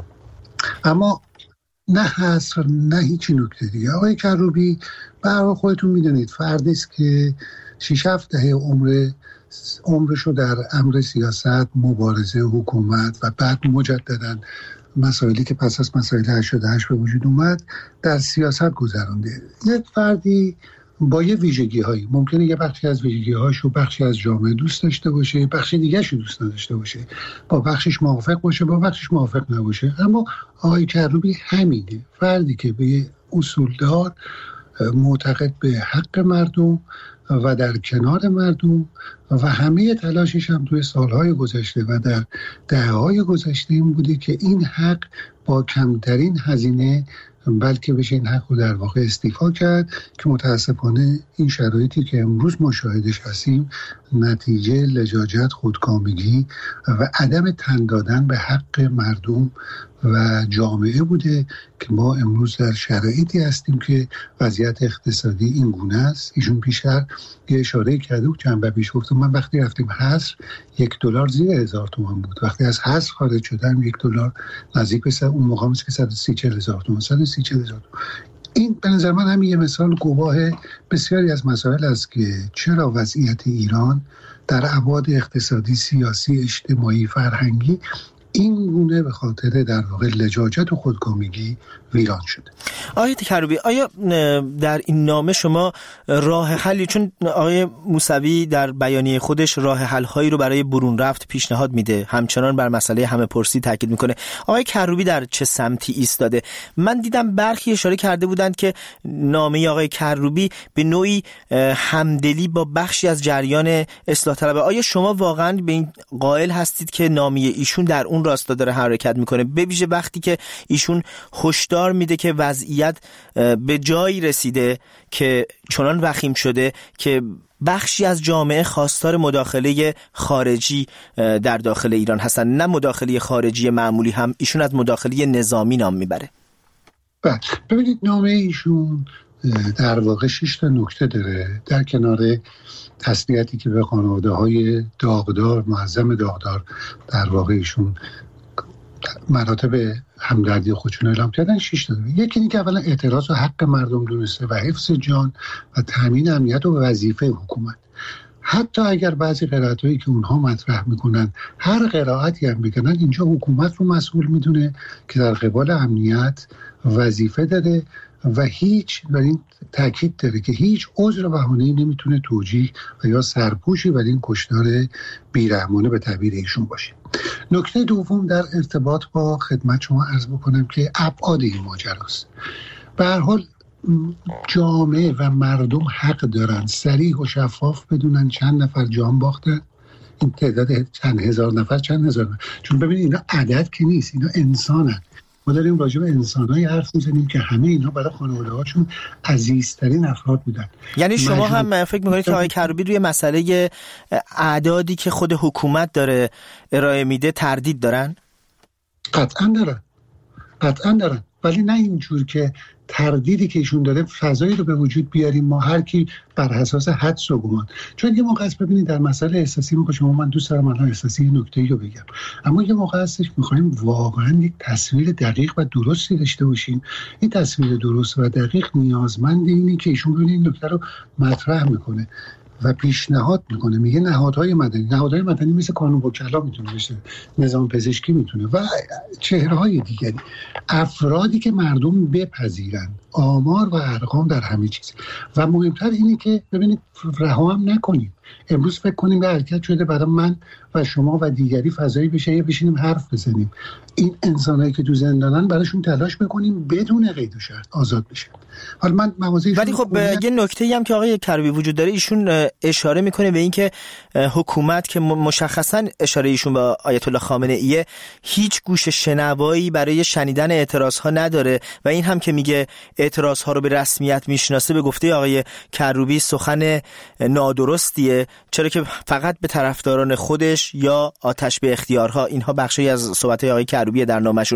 اما نه حصر نه هیچی نکته دیگه. آقای کروبی برای خودتون میدونید فردی است که 6-7 دهه عمرشو در امر سیاست، مبارزه، حکومت و بعد مجددا مسائلی که پس از مسائل 88 به وجود اومد در سیاست گذرانده. یک فردی با یه ویژگی هایی، ممکنه یه بخشی از ویژگی هاشو بخشی از جامعه دوست داشته باشه، بخشی دیگه شو دوست نداشته باشه، با بخشش موافق باشه، با بخشش موافق نباشه، اما آقای کروبی همینه، فردی که به اصولدار، معتقد به حق مردم و در کنار مردم و همه تلاشش هم توی سالهای گذشته و در دهه‌های گذشته این بوده که این حق با کمترین هزینه بلکه بشه این حق رو در واقع استیفا کرد که متاسفانه این شرایطی که امروز مشاهدش هستیم نتیجه لجاجت، خودکامگی و عدم تن دادن به حق مردم و جامعه بوده که ما امروز در شرایطی هستیم که وضعیت اقتصادی این گونه است. ایشون پیشتر یه اشاره کرده و چند بار پیش گفتم من وقتی رفتیم حصر $1 زیر 1000 تومان بود، وقتی از حصر خارج شدم $1 نزدیک به اون موقع مثل که 130,000 تومان. این به نظر من همین یه مثال گواه بسیاری از مسائل است که چرا وضعیت ایران در ابعاد اقتصادی، سیاسی، اجتماعی، فرهنگی این گونه به خاطر در واقع لجاجت و خودکامگی ویران شده. آقای کروبی، آیا در این نامه شما راه حلی، چون آقای موسوی در بیانیه خودش راه حل هایی رو برای برون رفت پیشنهاد میده، همچنان بر مسئله همه پرسی تاکید میکنه، آقای کروبی در چه سمتی ایستاده؟ من دیدم برخی اشاره کرده بودند که نامه آقای کروبی به نوعی همدلی با بخشی از جریان اصلاح طلبه. آیا شما واقعا به این قائل هستید که نامه ایشون در اون راستا داره حرکت میکنه، به ویژه وقتی که ایشون هشدار میده که وضعیت به جایی رسیده که چنان وخیم شده که بخشی از جامعه خواستار مداخله خارجی در داخل ایران هستن، نه مداخله خارجی معمولی، هم ایشون از مداخله نظامی نام میبره؟ ببینید نامه ایشون در واقع 6 تا نکته داره، در کنار تسلیتی که به خانواده‌های داغدار، معظم داغدار در واقع ایشون مراتب همدردی خودشون اعلام کردن، 6 تا داره. یکی اینکه اولا اعتراض و حق مردم دونسته و حفظ جان و تامین امنیت و وظیفه حکومت. حتی اگر بعضی قرائتایی که اونها مطرح میکنن هر قرائتی هم بکنن، اینجا حکومت رو مسئول میدونه که در قبال امنیت وظیفه داره و هیچ، در این تاکید داره که هیچ عذر و بهانه‌ای نمیتونه توجیه و یا سرپوشی برای این کشتار بیرحمانه به تعبیر ایشون باشه. نکته دوم در ارتباط با خدمت شما عرض بکنم که ابعاد این ماجراست. به هر حال جامعه و مردم حق دارن صریح و شفاف بدونن چند نفر جان باختن، این تعداد چند هزار نفر، چون ببینید اینا عدد که نیست، اینا انسانن. ما داریم راجع به انسان‌های حرف می‌زنیم که همه اینا برای خانواده‌هاشون عزیزترین افراد بودن. یعنی شما هم فکر می‌کنید که آقای کروبی روی مسئله اعدادی که خود حکومت داره ارائه میده تردید دارن؟ قطعاً دارن، ولی نه اینجور که تردیدی که ایشون داره فضایی رو به وجود بیاریم ما هر کی بر اساس حدس و گمان. چون یه موقع است ببینید در مسئله احساسی من دوست دارم الان احساسی نکته‌ای رو بگم، اما یه موقع هستش می‌خوایم واقعا یک تصویر دقیق و درستی داشته باشیم. این تصویر درست و دقیق نیازمند اینه که ایشون ببینید این نکته رو مطرح میکنه و پیشنهاد میکنه، میگه نهادهای مدنی مثل کانون وکلا میتونه بشه، نظام پزشکی میتونه و چهره‌های دیگری، افرادی که مردم بپذیرن، آمار و ارقام در همه چیز. و مهمتر اینه که ببینید رها هم نکنیم. امروز فکر کنیم به حرکت شده برای من و شما و دیگری فضایی بشه یه بشینیم حرف بزنیم. این انسانایی که تو زندانن براشون تلاش بکنیم بدون قید و شرط آزاد بشن. حالا من ولی خب یه نکته‌ای هم که آقای کروبی وجود داره، ایشون اشاره میکنه به این که حکومت که مشخصاً اشاره ایشون به آیت الله خامنه‌ای هیچ گوش شنوایی برای شنیدن اعتراض‌ها نداره و این هم که میگه اعتراض‌ها رو به رسمیت میشناسه، به گفته آقای کروبی سخن نادرستیه، چرا که فقط به طرفداران خودش یا آتش به اختیارها، اینها بخشی از صحبت‌های آقای کروبی در نامه‌شون،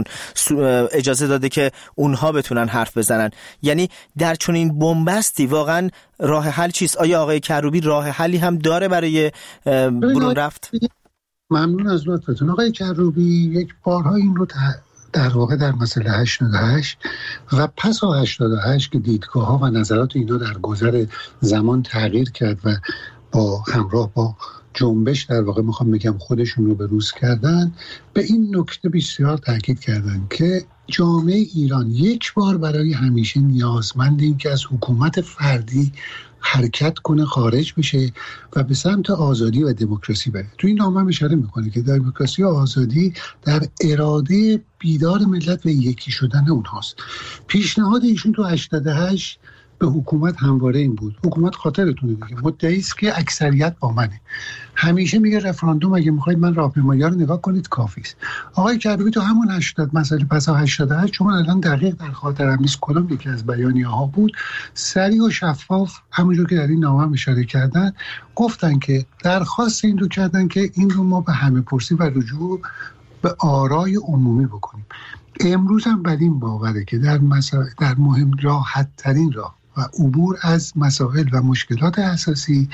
اجازه داده که اونها بتونن حرف بزنن. یعنی در چون این بنبستی واقعا راه حل چیست؟ آیا آقای کروبی راه حلی هم داره برای برون رفت؟ ممنون از لطفتون. آقای کروبی یک بارها این رو در واقع در مسئله 88 و پس از 88 که دیدگاه‌ها و نظرات اینا در گذر زمان تغییر کرد و با همراه با جنبش در واقع میخوام بگم خودشون رو به روز کردن، به این نکته بسیار تاکید کردن که جامعه ایران یک بار برای همیشه نیازمند این که از حکومت فردی حرکت کنه، خارج بشه و به سمت آزادی و دموکراسی بره. تو این نامه اشاره میکنه که دموکراسی و آزادی در اراده بیدار ملت و یکی شدن اونهاست. پیشنهاد ایشون تو 88 به حکومت همواره این بود. حکومت خاطرتونه دیگه، مدعی است که اکثریت با منه. همیشه میگه رفراندوم اگه میخواید من راهپیمایی رو نگاه کنید کافی است. آقای کروبی تو همون 80 مسئله پس از 88 شما الان دقیق در خاطرم نیست کدوم یکی از بیانیه‌ها بود، سریع و شفاف همونجور که در این نامه اشاره کردن گفتن که درخواست این رو کردن که این رو ما به همه پرسی و رجوع به آرای عمومی بکنیم. امروز هم بر این باوره که در مهم راحت ترین راه و عبور از مسائل و مشکلات اساسی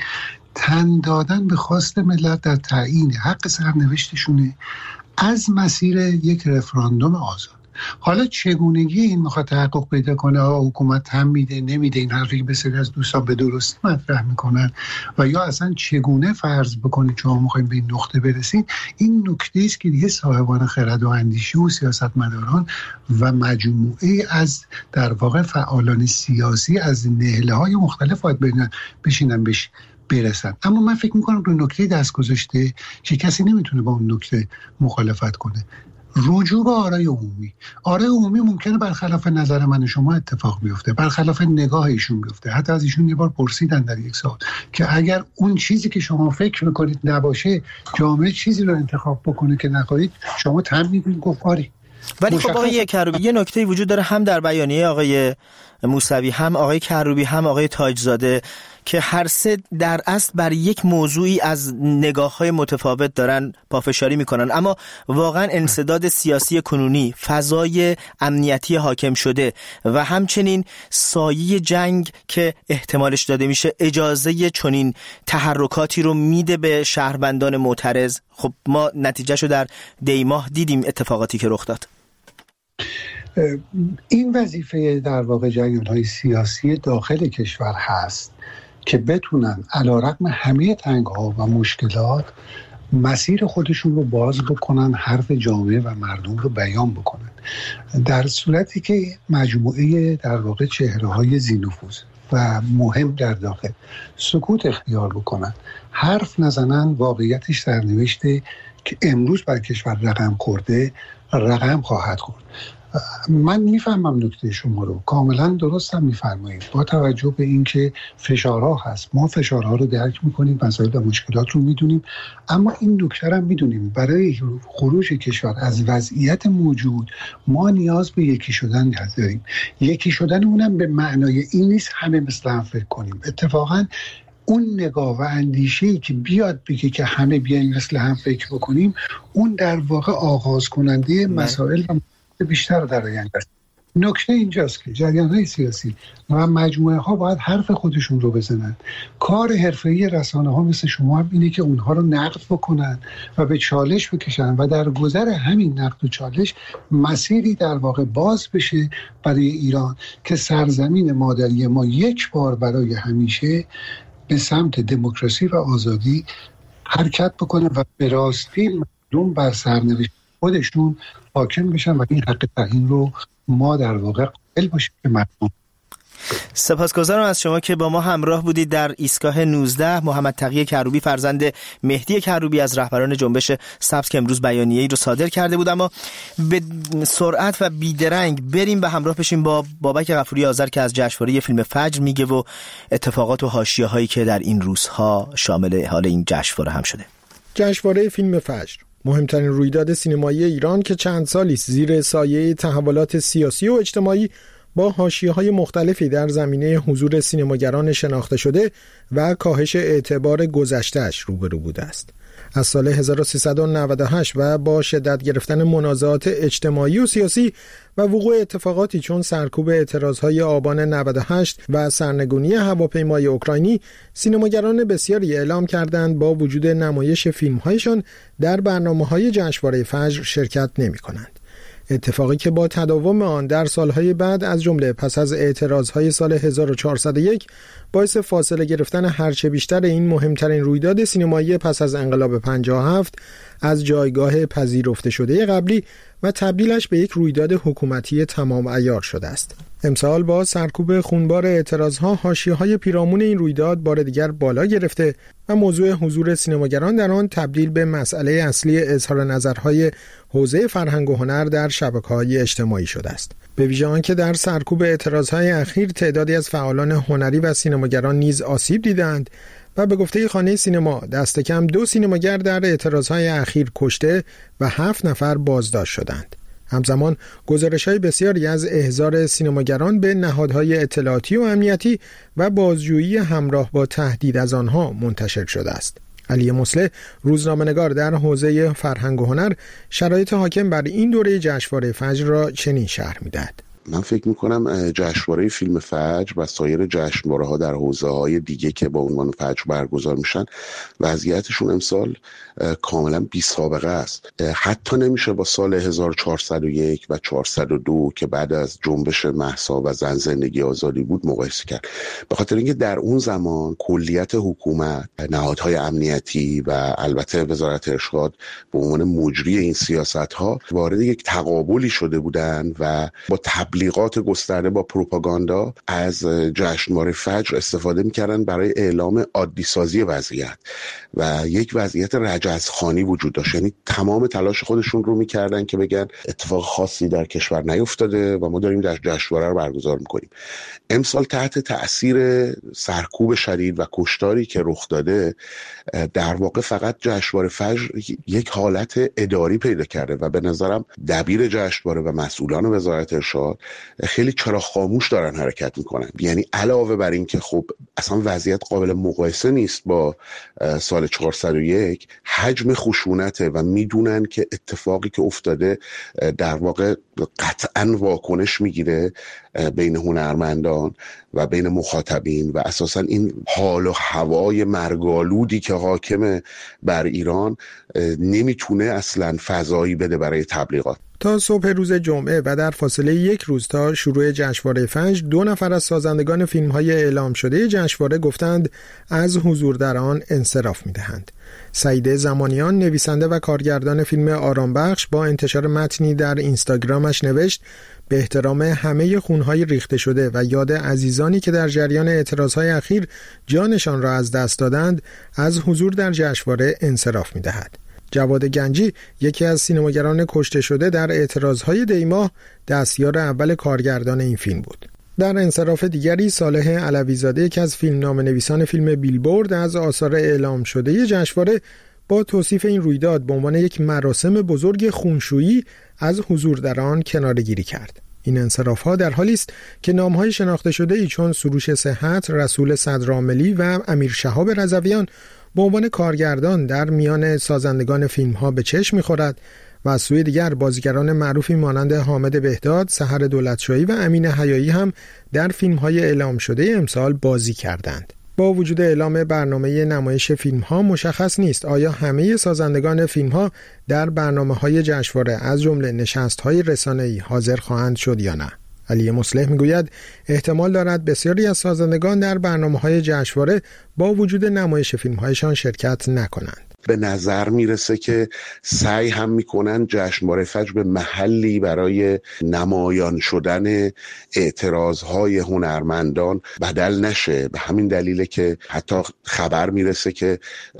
تن دادن به خواست ملت در تعیین حق سرنوشتشونه از مسیر یک رفراندوم آزاد. حالا چگونگی این میخواد تحقق پیدا کنه، حکومت هم میده نمیده، این حرفی که بسیاری از دوستان به درستی مطرح میکنن، و یا اصلا چگونه فرض بکنید شما میخوایم به این نقطه برسید، این نکته است که دیگه صاحبان خرد و اندیشی و سیاستمداران و مجموعه از در واقع فعالان سیاسی از نهله‌های مختلف باید بشینن برسن. اما من فکر میکنم رو نکته دست گذاشته که کسی نمیتونه با اون نکته مخالفت کنه. رجوع به آرای عمومی ممکنه برخلاف نظر من و شما اتفاق بیفته، برخلاف نگاه ایشون بیفته. حتی از ایشون یه بار پرسیدن در یک سال که اگر اون چیزی که شما فکر میکنید نباشه، جامعه چیزی رو انتخاب بکنه که نخواهید، شما تمام گفت آری. ولی خب آقای کروبی یه نکته وجود داره، هم در بیانیه آقای موسوی، هم آقای کروبی، هم آقای تاجزاده، که هر سه در اصل بر یک موضوعی از نگاه‌های متفاوت دارن پافشاری میکنن، اما واقعا انسداد سیاسی کنونی، فضای امنیتی حاکم شده و همچنین سایه جنگ که احتمالش داده میشه اجازه چنین تحرکاتی رو میده به شهروندان معترض. خب ما نتیجهشو در دیماه دیدیم، اتفاقاتی که رخ داد. این وظیفه در واقع جریان‌های سیاسی داخل کشور هست که بتونن علیرغم همه تنگ‌ها و مشکلات مسیر خودشون رو باز بکنن، حرف جامعه و مردم رو بیان بکنن، در صورتی که مجموعه در واقع چهره‌های ذی‌نفوذ و مهم در داخل سکوت اختیار بکنن، حرف نزنن، واقعیتش سرنوشته که امروز بر کشور رقم خورده رقم خواهد خورد. من میفهمم نکته شما رو، کاملا درست هم میفرمایید، با توجه به اینکه فشارها هست، ما فشارها رو درک میکنیم، مسائل و مشکلات رو میدونیم، اما این نکته هم میدونیم برای خروج کشور از وضعیت موجود ما نیاز به یکی شدن داریم. یکی شدن اونم به معنای این نیست همه مثل هم فکر کنیم. اتفاقاً اون نگاه و اندیشه‌ای که بیاد بگه که همه بیایم مثل هم فکر بکنیم، اون در واقع آغاز کننده مسائل بیشتر در آینده است. نکته اینجاست که جریان‌های سیاسی و مجموعه‌ها باید حرف خودشون رو بزنن. کار حرفه‌ای رسانه‌ها مثل شما هم اینه که اونها رو نقد بکنن و به چالش بکشن و در گذر همین نقد و چالش مسیری در واقع باز بشه برای ایران که سرزمین مادری ما یک بار برای همیشه به سمت دموکراسی و آزادی حرکت بکنه و به راستی مردم بر سرنوشت خودشون حاکم بشن و این حق تعیین رو ما در واقع قائل باشیم که مردم. سپاسگزارم از شما که با ما همراه بودید در ایستگاه 19. محمد تقی کروبی فرزند مهدی کروبی از رهبران جنبش سبز که امروز بیانیه‌ای رو صادر کرده بود. اما به سرعت و بیدرنگ بریم و همراه بشیم با بابک غفوری آذر که از جشنواره فیلم فجر میگه و اتفاقات و حاشیه‌هایی که در این روزها شامل حال این جشنواره هم شده. جشنواره فیلم فجر مهمترین رویداد سینمایی ایران که چند سالی است زیر سایه تحولات سیاسی و اجتماعی با حاشیه‌های مختلفی در زمینه حضور سینماگران شناخته شده و کاهش اعتبار گذشته‌اش روبرو بوده است. از سال 1398 و با شدت گرفتن منازعات اجتماعی و سیاسی و وقوع اتفاقاتی چون سرکوب اعتراضهای آبان 98 و سرنگونی هواپیمای اوکراینی، سینماگران بسیاری اعلام کردند با وجود نمایش فیلم‌هایشان در برنامه‌های جشنواره فجر شرکت نمی‌کنند. اتفاقی که با تداوم آن در سالهای بعد از جمله پس از اعتراضهای سال 1401 باعث فاصله گرفتن هرچه بیشتر این مهمترین رویداد سینمایی پس از انقلاب 57 از جایگاه پذیرفته شده قبلی و تبدیلش به یک رویداد حکومتی تمام عیار شده است. امسال با سرکوب خونبار اعتراضها حاشیه‌های پیرامون این رویداد بار دیگر بالا گرفته و موضوع حضور سینماگران در آن تبدیل به مسئله اصلی اظهار نظرهای حوزه فرهنگ و هنر در شبکه‌های اجتماعی شده است. به ویژه آنکه در سرکوب اعتراضهای اخیر تعدادی از فعالان هنری و سینماگران نیز آسیب دیدند و به گفته خانه سینما دست کم 2 سینماگر در اعتراضهای اخیر کشته و 7 نفر بازداشت شدند. همزمان گزارش‌های بسیاری از احضار سینماگران به نهادهای اطلاعاتی و امنیتی و بازجویی همراه با تهدید از آنها منتشر شده است. علی مصلح، روزنامه‌نگار در حوزه فرهنگ و هنر، شرایط حاکم بر این دوره جشنواره فجر را چنین شرح می‌دهد. من فکر میکنم جشنواره فیلم فجر و سایر جشنواره‌ها در حوزه‌های دیگه که با عنوان فجر برگزار میشن وضعیتشون امسال کاملا بی سابقه است. حتی نمیشه با سال 1401 و 402 که بعد از جنبش مهسا و زن زندگی آزادی بود مقایسه کرد، به خاطر اینکه در اون زمان کلیت حکومت، نهادهای امنیتی و البته وزارت ارشاد به عنوان مجری این سیاست‌ها وارد یک تقابلی شده بودند و با تبلیغات گسترده با پروپاگاندا از جشنواره فجر استفاده می‌کردن برای اعلام عادی سازی وضعیت و یک وضعیت رجزخوانی وجود داشت. یعنی تمام تلاش خودشون رو می‌کردن که بگن اتفاق خاصی در کشور نیفتاده و ما داریم در جشنواره رو برگزار می‌کنیم. امسال تحت تأثیر سرکوب شدید و کشتاری که رخ داده در واقع فقط جشنواره فجر یک حالت اداری پیدا کرده و به نظرم دبیر جشنواره و مسئولان وزارت ارشاد خیلی چراغ خاموش دارن حرکت میکنن. یعنی علاوه بر این که خب اصلا وضعیت قابل مقایسه نیست با سال 401، حجم خشونته و میدونن که اتفاقی که افتاده در واقع قطعا واکنش میگیره بین هنرمندان و بین مخاطبین و اساسا این حال و هوای مرگالودی که حاکمه بر ایران نمیتونه اصلا فضایی بده برای تبلیغات. تا صبح روز جمعه و در فاصله یک روز تا شروع جشنواره فجر 2 نفر از سازندگان فیلم‌های اعلام شده جشنواره گفتند از حضور در آن انصراف می‌دهند. سعید زمانیان نویسنده و کارگردان فیلم آرامبخش با انتشار متنی در اینستاگرامش نوشت به احترام همه خون‌های ریخته شده و یاد عزیزانی که در جریان اعتراض‌های اخیر جانشان را از دست دادند از حضور در جشنواره انصراف می‌دهد. جواد گنجی یکی از سینماگران کشته شده در اعتراضهای دیماه دستیار اول کارگردان این فیلم بود. در انصراف دیگری صالح علوی‌زاده یکی از فیلمنامه‌نویسان فیلم بیلبورد از آثار اعلام شده جشنواره با توصیف این رویداد به عنوان یک مراسم بزرگ خونشویی از حضور در آن کناره‌گیری کرد. این انصراف‌ها در حالی است که نام‌های شناخته شده‌ای چون سروش صحت، رسول صدرعاملی و امیر شهاب رضویان به عنوان کارگردان در میان سازندگان فیلم‌ها به چشم می‌خورد و از سوی دیگر بازیگران معروفی مانند حامد بهداد، سحر دولتشاهی و امین حیایی هم در فیلم‌های اعلام شده امسال بازی کردند. با وجود اعلام برنامه نمایش فیلم‌ها مشخص نیست آیا همه سازندگان فیلم‌ها در برنامه‌های جشنواره از جمله نشست‌های رسانه‌ای حاضر خواهند شد یا نه. علی مصلح میگوید احتمال دارد بسیاری از سازندگان در برنامه‌های جشنواره با وجود نمایش فیلم‌هایشان شرکت نکنند. به نظر میرسه که سعی هم میکنن جشنواره فجر به محلی برای نمایان شدن اعتراضهای هنرمندان بدل نشه. به همین دلیله که حتی خبر میرسه که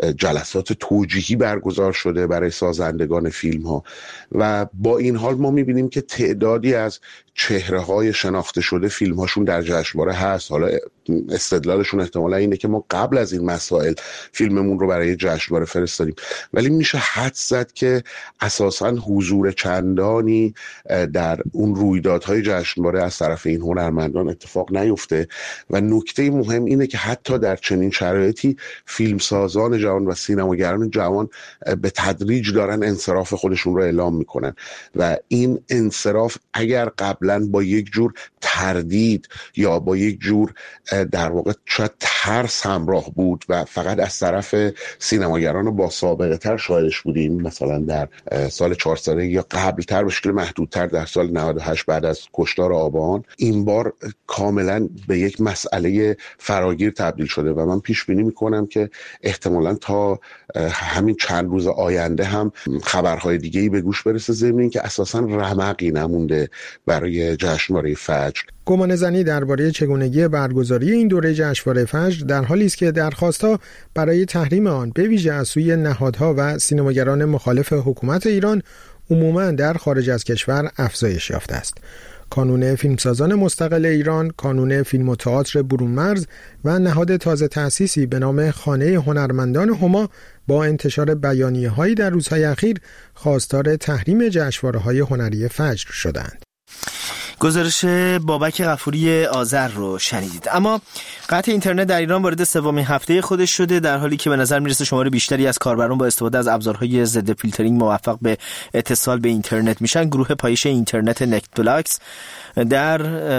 جلسات توجیهی برگزار شده برای سازندگان فیلم ها و با این حال ما میبینیم که تعدادی از چهره‌های شناخته شده فیلم‌هاشون در جشنواره هست. حالا استدلالشون احتمالا اینه که ما قبل از این مسائل فیلممون رو برای جشنواره فرستادیم، ولی میشه حدس زد که اساساً حضور چندانی در اون رویدادهای جشنواره از طرف این هنرمندان اتفاق نیفته و نکته مهم اینه که حتی در چنین شرایطی فیلمسازان جوان و سینماگران جوان به تدریج دارن انصراف خودشون رو اعلام میکنن و این انصراف اگر قبلا با یک جور تردید یا با یک جور در واقع شاید ترس همراه بود و فقط از طرف سینماگران با سابقه تر شاهدش بودیم، مثلا در سال 400 یا قبل تر به شکل محدودتر در سال 98 بعد از کشتار آبان، این بار کاملا به یک مسئله فراگیر تبدیل شده و من پیش بینی میکنم که احتمالا تا همین چند روز آینده هم خبرهای دیگه‌ای به گوش برسه، ضمن اینکه اساسا رمقی نمونده برای جشنواره فجر. گمانه‌زنی درباره چگونگی برگزاری این دوره جشنواره فجر در حالی است که درخواست‌ها برای تحریم آن به ویژه از سوی نهادها و سینماگران مخالف حکومت ایران عموماً در خارج از کشور افزایش یافته است. کانون فیلمسازان مستقل ایران، کانون فیلم و تئاتر برون مرز و نهاد تازه تأسیسی به نام خانه هنرمندان هما با انتشار بیانیه‌هایی در روزهای اخیر خواستار تحریم جشنواره‌های هنری فجر شدند. گزارش بابک غفوری آذر رو شنیدید. اما قطع اینترنت در ایران وارد سومین هفته خودش شده، در حالی که به نظر میرسه شمار بیشتری از کاربران با استفاده از ابزارهای ضد فیلترینگ موفق به اتصال به اینترنت میشن. گروه پایش اینترنت نتفلیکس در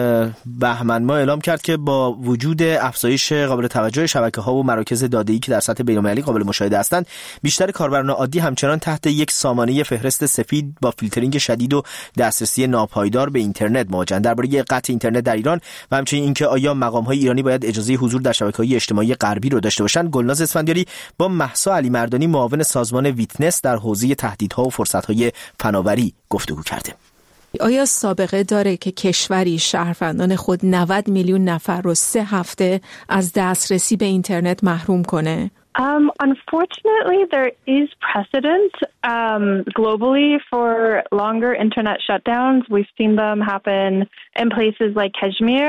بهمن ماه اعلام کرد که با وجود افزایش قابل توجه شبکه‌ها و مراکز داده‌ای که در سطح بین‌المللی قابل مشاهده هستند، بیشتر کاربران عادی همچنان تحت یک سامانه فهرست سفید با فیلترینگ شدید و دسترسی ناپایدار به اینترنت مواجه‌اند. درباره قطع اینترنت در ایران و همچنین اینکه آیا مقام‌های ایرانی باید اجازه حضور در شبکه‌های اجتماعی غربی رو داشته باشند، گلناز اسفندیاری با مهسا علی مردانی معاون سازمان ویتنس در حوزه تهدیدها و فرصت‌های فناوری گفتگو کرده. آیا سابقه داره که کشوری شهروندان خود 90 میلیون نفر رو 3 هفته از دسترسی به اینترنت محروم کنه؟ Unfortunately, there is precedent globally for longer internet shutdowns. We've seen them happen in places like Kashmir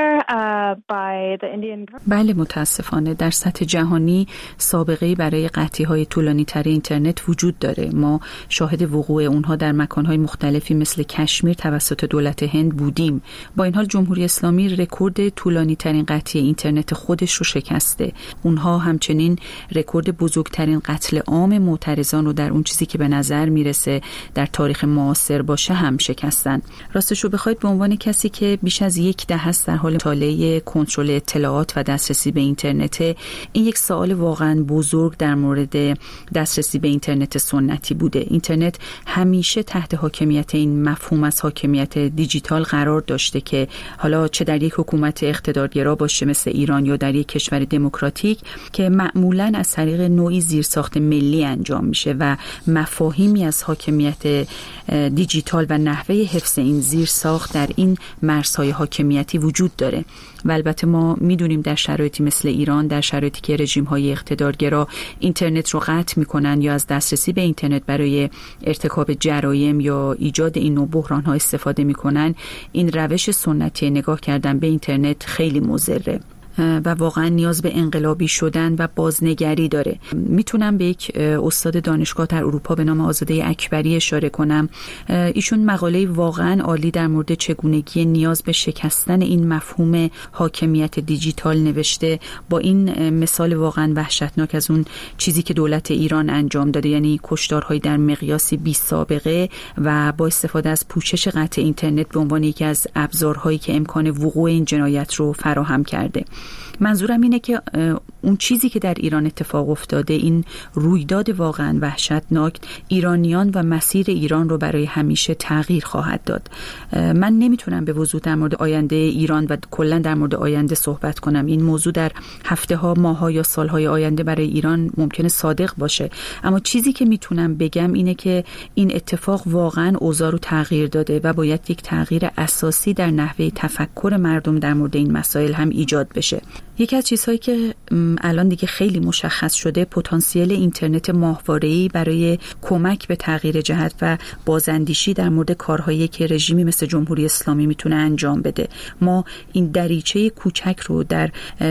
by the Indian government. بله، متاسفانه در سطح جهانی سابقه‌ای برای قطعی‌های طولانی‌تر اینترنت وجود داره. ما شاهد وقوع اونها در مکان‌های مختلفی مثل کشمیر توسط دولت هند بودیم. با این حال جمهوری اسلامی رکورد طولانی‌ترین قطعی اینترنت خودش رو شکسته. اونها همچنین رکورد بزرگترین قتل عام معترضان رو در اون چیزی که به نظر میرسه در تاریخ معاصر باشه هم شکستن. راستش رو بخواید به عنوان کسی که بیش از 10 دهه است در حال مطالعه کنترل اطلاعات و دسترسی به اینترنت، این یک سوال واقعا بزرگ در مورد دسترسی به اینترنت سنتی بوده. اینترنت همیشه تحت حاکمیت این مفهوم از حاکمیت دیجیتال قرار داشته که حالا چه در یک حکومت اقتدارگرا باشه مثل ایران یا در یک کشور دموکراتیک که معمولاً از طریق نوعی زیرساخت ملی انجام میشه و مفاهیمی از حاکمیت دیجیتال و نحوه حفظ این زیرساخت در این مرزهای حاکمیتی وجود داره. و البته ما میدونیم در شرایطی مثل ایران، در شرایطی که رژیم‌های اقتدارگرا اینترنت رو قطع میکنن یا از دسترسی به اینترنت برای ارتکاب جرایم یا ایجاد این نوع بحران‌ها استفاده میکنن، این روش سنتی نگاه کردن به اینترنت خیلی مضره و واقعا نیاز به انقلابی شدن و بازنگری داره. میتونم به یک استاد دانشگاه در اروپا به نام آزاده اکبری اشاره کنم. ایشون مقاله واقعا عالی در مورد چگونگی نیاز به شکستن این مفهوم حاکمیت دیجیتال نوشته، با این مثال واقعا وحشتناک از اون چیزی که دولت ایران انجام داده، یعنی کشتارهای در مقیاسی بی سابقه و با استفاده از پوشش قطع اینترنت به عنوان یکی از ابزارهایی که امکان وقوع این جنایت رو فراهم کرده. منظورم اینه که اون چیزی که در ایران اتفاق افتاده، این رویداد واقعا وحشتناک، ایرانیان و مسیر ایران رو برای همیشه تغییر خواهد داد. من نمیتونم به وضوح در مورد آینده ایران و کلا در مورد آینده صحبت کنم. این موضوع در هفته‌ها، ماه‌ها یا سال‌های آینده برای ایران ممکنه صادق باشه، اما چیزی که میتونم بگم اینه که این اتفاق واقعا اوضاع رو تغییر داده و باید یک تغییر اساسی در نحوه تفکر مردم در مورد این مسائل هم ایجاد بشه. یکی از چیزهایی که الان دیگه خیلی مشخص شده، پتانسیل اینترنت ماهواره‌ای برای کمک به تغییر جهت و بازاندیشی در مورد کارهایی که رژیمی مثل جمهوری اسلامی میتونه انجام بده. ما این دریچه کوچک رو در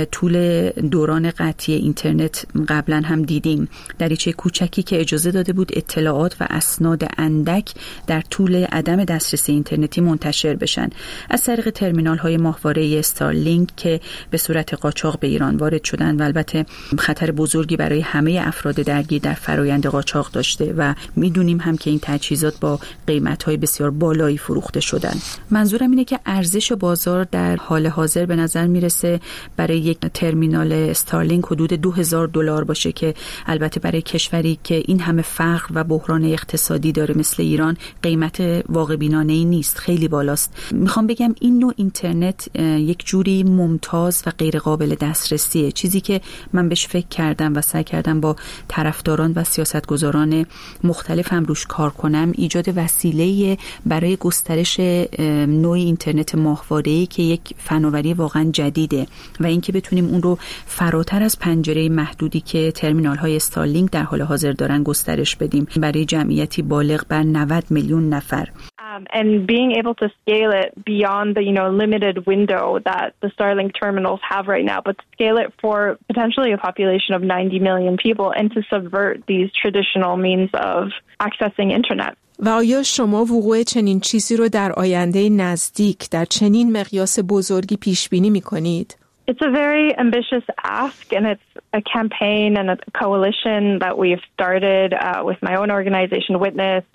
طول دوران قطعی اینترنت قبلا هم دیدیم. دریچه کوچکی که اجازه داده بود اطلاعات و اسناد اندک در طول عدم دسترسی اینترنتی منتشر بشن از طریق ترمینال‌های ماهواره‌ای استارلینک که به صورت قاچاق به ایران وارد شدن و البته خطر بزرگی برای همه افراد درگیر در فرایند قاچاق داشته و میدونیم هم که این تجهیزات با قیمت‌های بسیار بالایی فروخته شدن. منظورم اینه که ارزش بازار در حال حاضر به نظر میرسه برای یک ترمینال استارلینک حدود $2000 باشه که البته برای کشوری که این همه فقر و بحران اقتصادی داره مثل ایران قیمت واقع بینانه‌ای نیست، خیلی بالاست. میخوام بگم این نوع اینترنت یک جوری ممتاز و غیر قابل دسترسیه. چیزی که من بهش فکر کردم و سعی کردم با طرفداران و سیاستگزاران مختلف هم روش کار کنم، ایجاد وسیله برای گسترش نوع اینترنت ماهواره‌ای که یک فناوری واقعا جدیده و اینکه بتونیم اون رو فراتر از پنجره محدودی که ترمینال‌های استارلینک در حال حاضر دارن گسترش بدیم برای جمعیتی بالغ بر 90 میلیون نفر. and being able to scale it beyond the limited window that the Starlink terminals have right now, but scale it for potentially a population of 90 million people and to subvert these traditional means of accessing internet. و آیا شما وقوع چنین چیزی رو در آینده نزدیک در چنین مقیاس بزرگی پیش بینی می‌کنید؟ It's a very ambitious ask, and it's a campaign and a coalition that we've started with my own organization, Witness,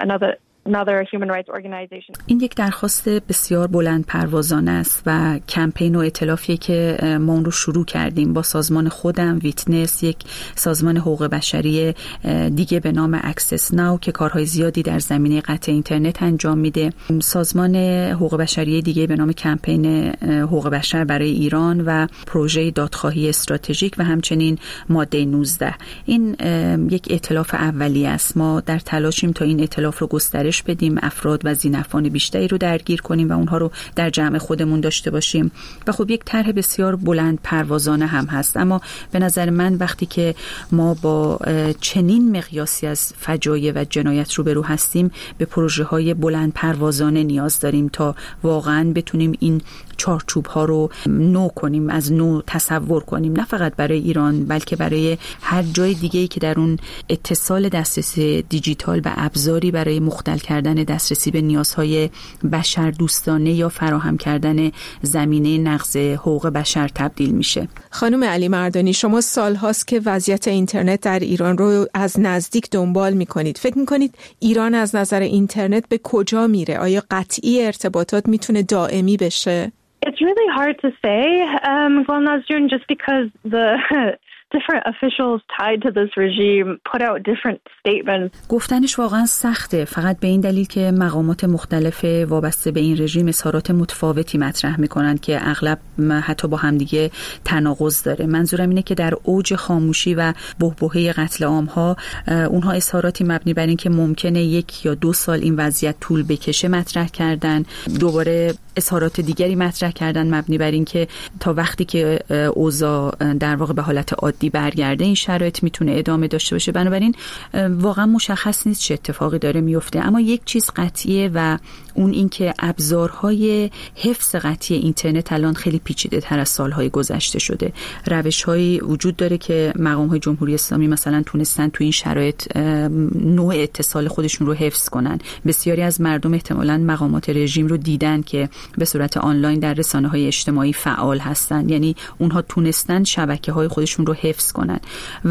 another human rights organization. این یک درخواست بسیار بلند پروازانه است و کمپین و ائتلافیه که ما اون رو شروع کردیم با سازمان خودم، ویتنس، یک سازمان حقوق بشری دیگه به نام اکسس ناو که کارهای زیادی در زمینه قطع اینترنت انجام میده، سازمان حقوق بشری دیگه به نام کمپین حقوق بشر برای ایران و پروژه دادخواهی استراتژیک و همچنین ماده 19. این یک ائتلاف اولیه است. ما در تلاشیم تا این ائتلاف رو گسترش بدیم، افراد و ذی‌نفعان بیشتری رو درگیر کنیم و اونها رو در جمع خودمون داشته باشیم. و خب یک طرح بسیار بلند پروازانه هم هست، اما به نظر من وقتی که ما با چنین مقیاسی از فجایع و جنایت روبرو هستیم به پروژه های بلند پروازانه نیاز داریم تا واقعاً بتونیم این چارچوب ها رو نو کنیم، از نو تصور کنیم، نه فقط برای ایران بلکه برای هر جای دیگه‌ای که در اون اتصال دسترسی دیجیتال و ابزاری برای مختل کردن دسترسی به نیازهای بشر دوستانه یا فراهم کردن زمینه نقض حقوق بشر تبدیل میشه. خانم علی مردانی، شما سال هاست که وضعیت اینترنت در ایران رو از نزدیک دنبال میکنید. فکر میکنید ایران از نظر اینترنت به کجا میره؟ آیا قطعی ارتباطات میتونه دائمی بشه؟ It's really hard to say, Gulnaz June, just because the different officials tied to this regime put out different statements. گفتنش واقعا سخته، فقط به این دلیل که مقامات مختلف وابسته به این رژیم اظهارات متفاوتی مطرح میکنن که اغلب حتی با همدیگه تناقض داره. منظورم اینه که در اوج خاموشی و بحبوحه قتل عام‌ها اونها اظهاراتی مبنی بر این که ممکنه 1 یا 2 سال این وضعیت طول بکشه مطرح کردن، دوباره اظهارات دیگری مطرح کردن مبنی بر این که تا وقتی که اوضاع در واقع به حالت عادی برگرده این شرایط میتونه ادامه داشته باشه. بنابراین واقعا مشخص نیست چه اتفاقی داره میفته، اما یک چیز قطعیه و اون این که ابزارهای حفظ قطعی اینترنت الان خیلی پیچیده تر از سالهای گذشته شده. روش‌هایی وجود داره که مقام‌های جمهوری اسلامی مثلا تونستن تو این شرایط نوع اتصال خودشون رو حفظ کنن. بسیاری از مردم احتمالاً مقامات رژیم رو دیدن که به صورت آنلاین در رسانه‌های اجتماعی فعال هستن، یعنی اونها تونستن شبکه‌های خودشون رو حفظ کنن.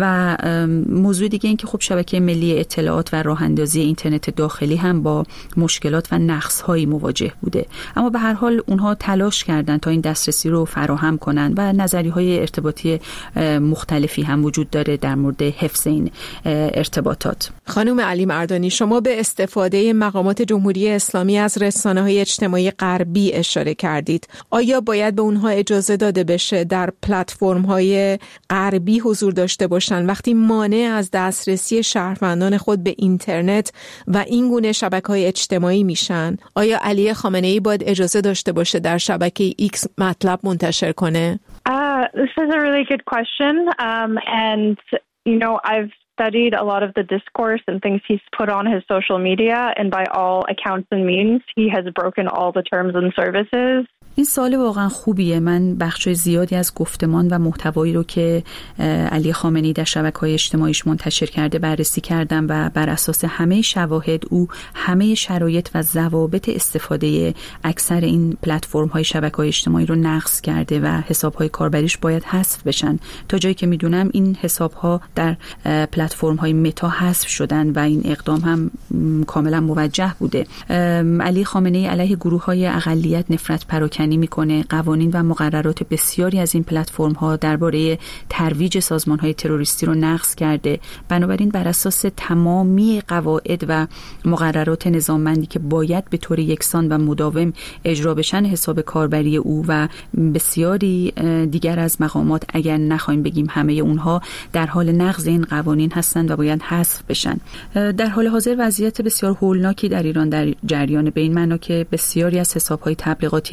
و موضوع دیگه این که خب شبکه ملی اطلاعات و راه‌اندازی اینترنت داخلی هم با مشکلات و نقص‌هایی مواجه بوده، اما به هر حال اونها تلاش کردن تا این دسترسی رو فراهم کنن و نظریه‌های ارتباطی مختلفی هم وجود داره در مورد حفظ این ارتباطات. خانم علی مردانی، شما به استفاده مقامات جمهوری اسلامی از رسانه‌های اجتماعی غربی اشاره کردید. آیا باید به اونها اجازه داده بشه در پلتفرم‌های غربی حضور داشته باشن وقتی مانع از دسترسی شهروندان خود به اینترنت و این گونه شبکه‌های اجتماعی میشن؟ آیا علی خامنه‌ای باید اجازه داشته باشه در شبکه ایکس مطلب منتشر کنه؟ This is a really good question, and I've studied a lot of the discourse and things he's put on his social media, and by all accounts and means, he has broken all the terms and services. این سوال واقعا خوبیه. من بخش زیادی از گفتمان و محتوایی رو که علی خامنه‌ای در شبکه‌های اجتماعیش منتشر کرده بررسی کردم و بر اساس همه شواهد او همه شرایط و ضوابط استفاده اکثر این پلتفرم‌های شبکه‌های اجتماعی رو نقض کرده و حساب‌های کاربریش باید حذف بشن. تا جایی که میدونم این حساب‌ها در پلتفرم‌های متا حذف شدن و این اقدام هم کاملا موجه بوده. علی خامنه‌ای علیه گروه‌های اقلیت نفرت پراکنی میکنه. قوانین و مقررات بسیاری از این پلتفرم ها درباره ترویج سازمان های تروریستی رو نقض کرده. بنابراین بر اساس تمامی قواعد و مقررات نظاممندی که باید به طور یکسان و مداوم اجرا بشن حساب کاربری او و بسیاری دیگر از مقامات، اگر نخوایم بگیم همه اونها، در حال نقض این قوانین هستند و باید حذف بشن. در حال حاضر وضعیت بسیار هولناکی در ایران در جریان، به این معنا که بسیاری از حساب های تبلیغاتی وابسته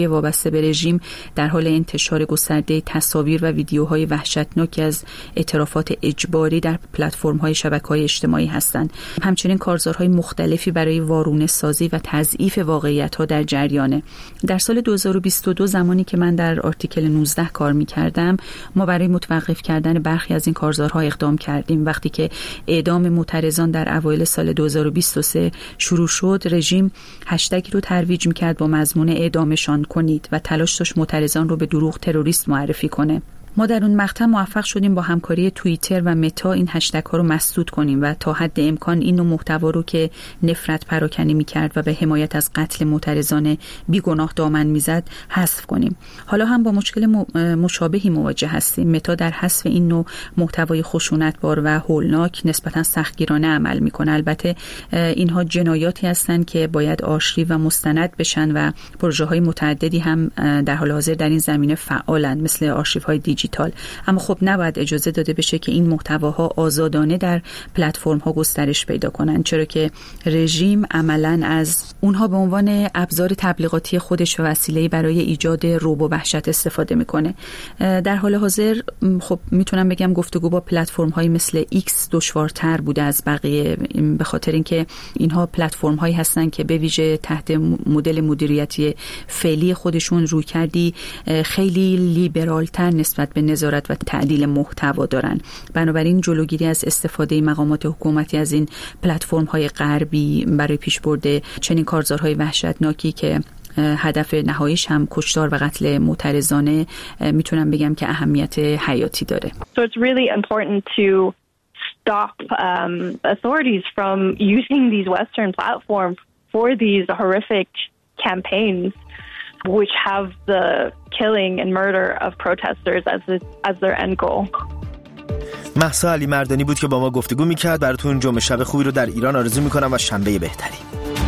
وابسته به رژیم در حال انتشار گسترده تصاویر و ویدیوهای وحشتناکی از اعترافات اجباری در پلتفرم‌های شبکه‌های اجتماعی هستند. همچنین کارزارهای مختلفی برای وارونه سازی و تضعیف واقعیت‌ها در جریانه. در سال 2022 زمانی که من در آرتیکل 19 کار می‌کردم، ما برای متوقف کردن برخی از این کارزارها اقدام کردیم. وقتی که اعدام معترضان در اوایل سال 2023 شروع شد، رژیم هشتگی رو ترویج می‌کرد با مضمون اعدامشان کنید و تلاش داشت معترضان رو به دروغ تروریست معرفی کنه. ما در اون مقطع موفق شدیم با همکاری توییتر و متا این هشتگ ها رو مسدود کنیم و تا حد امکان این نوع محتوا رو که نفرت پراکنی می‌کرد و به حمایت از قتل معترضان بیگناه دامن می‌زد حذف کنیم. حالا هم با مشکل مشابهی مواجه هستیم. متا در حذف این نوع محتوای خشونتبار و هولناک نسبتاً سختگیرانه عمل می‌کنه. البته اینها جنایاتی هستند که باید آرشیو و مستند بشن و پروژه‌های متعددی هم در حال حاضر در این زمینه فعالند، مثل آرشیوهای دیجیتال. اما خب نباید اجازه داده بشه که این محتواها آزادانه در پلتفرم‌ها گسترش پیدا کنند، چرا که رژیم عملاً از اونها به عنوان ابزار تبلیغاتی خودش و وسیله‌ای برای ایجاد رعب و وحشت استفاده میکنه. در حال حاضر خب میتونم بگم گفتگو با پلتفرم‌های مثل ایکس دشوارتر بوده از بقیه، به خاطر اینکه اینها پلتفرم‌هایی هستن که به ویژه تحت مدل مدیریتی فعلی خودشون رویکردی خیلی لیبرال‌تر نسبت به نظارت و تعدیل محتوا دارن. بنابراین جلوگیری از استفاده مقامات حکومتی از این پلتفرم‌های غربی برای پیشبرد چنین کارزارهای وحشتناکی که هدف نهاییش هم کشتار و قتل معترضانه، میتونم بگم که اهمیت حیاتی داره. So it's really important to stop authorities from using these Western platforms for these horrific campaigns which have the killing and murder of protesters as their end goal. مهسا علی مردانی بود که با ما گفتگو میکرد. براتون جمعه شب خوبی رو در ایران آرزو میکنم و شنبه بهتری.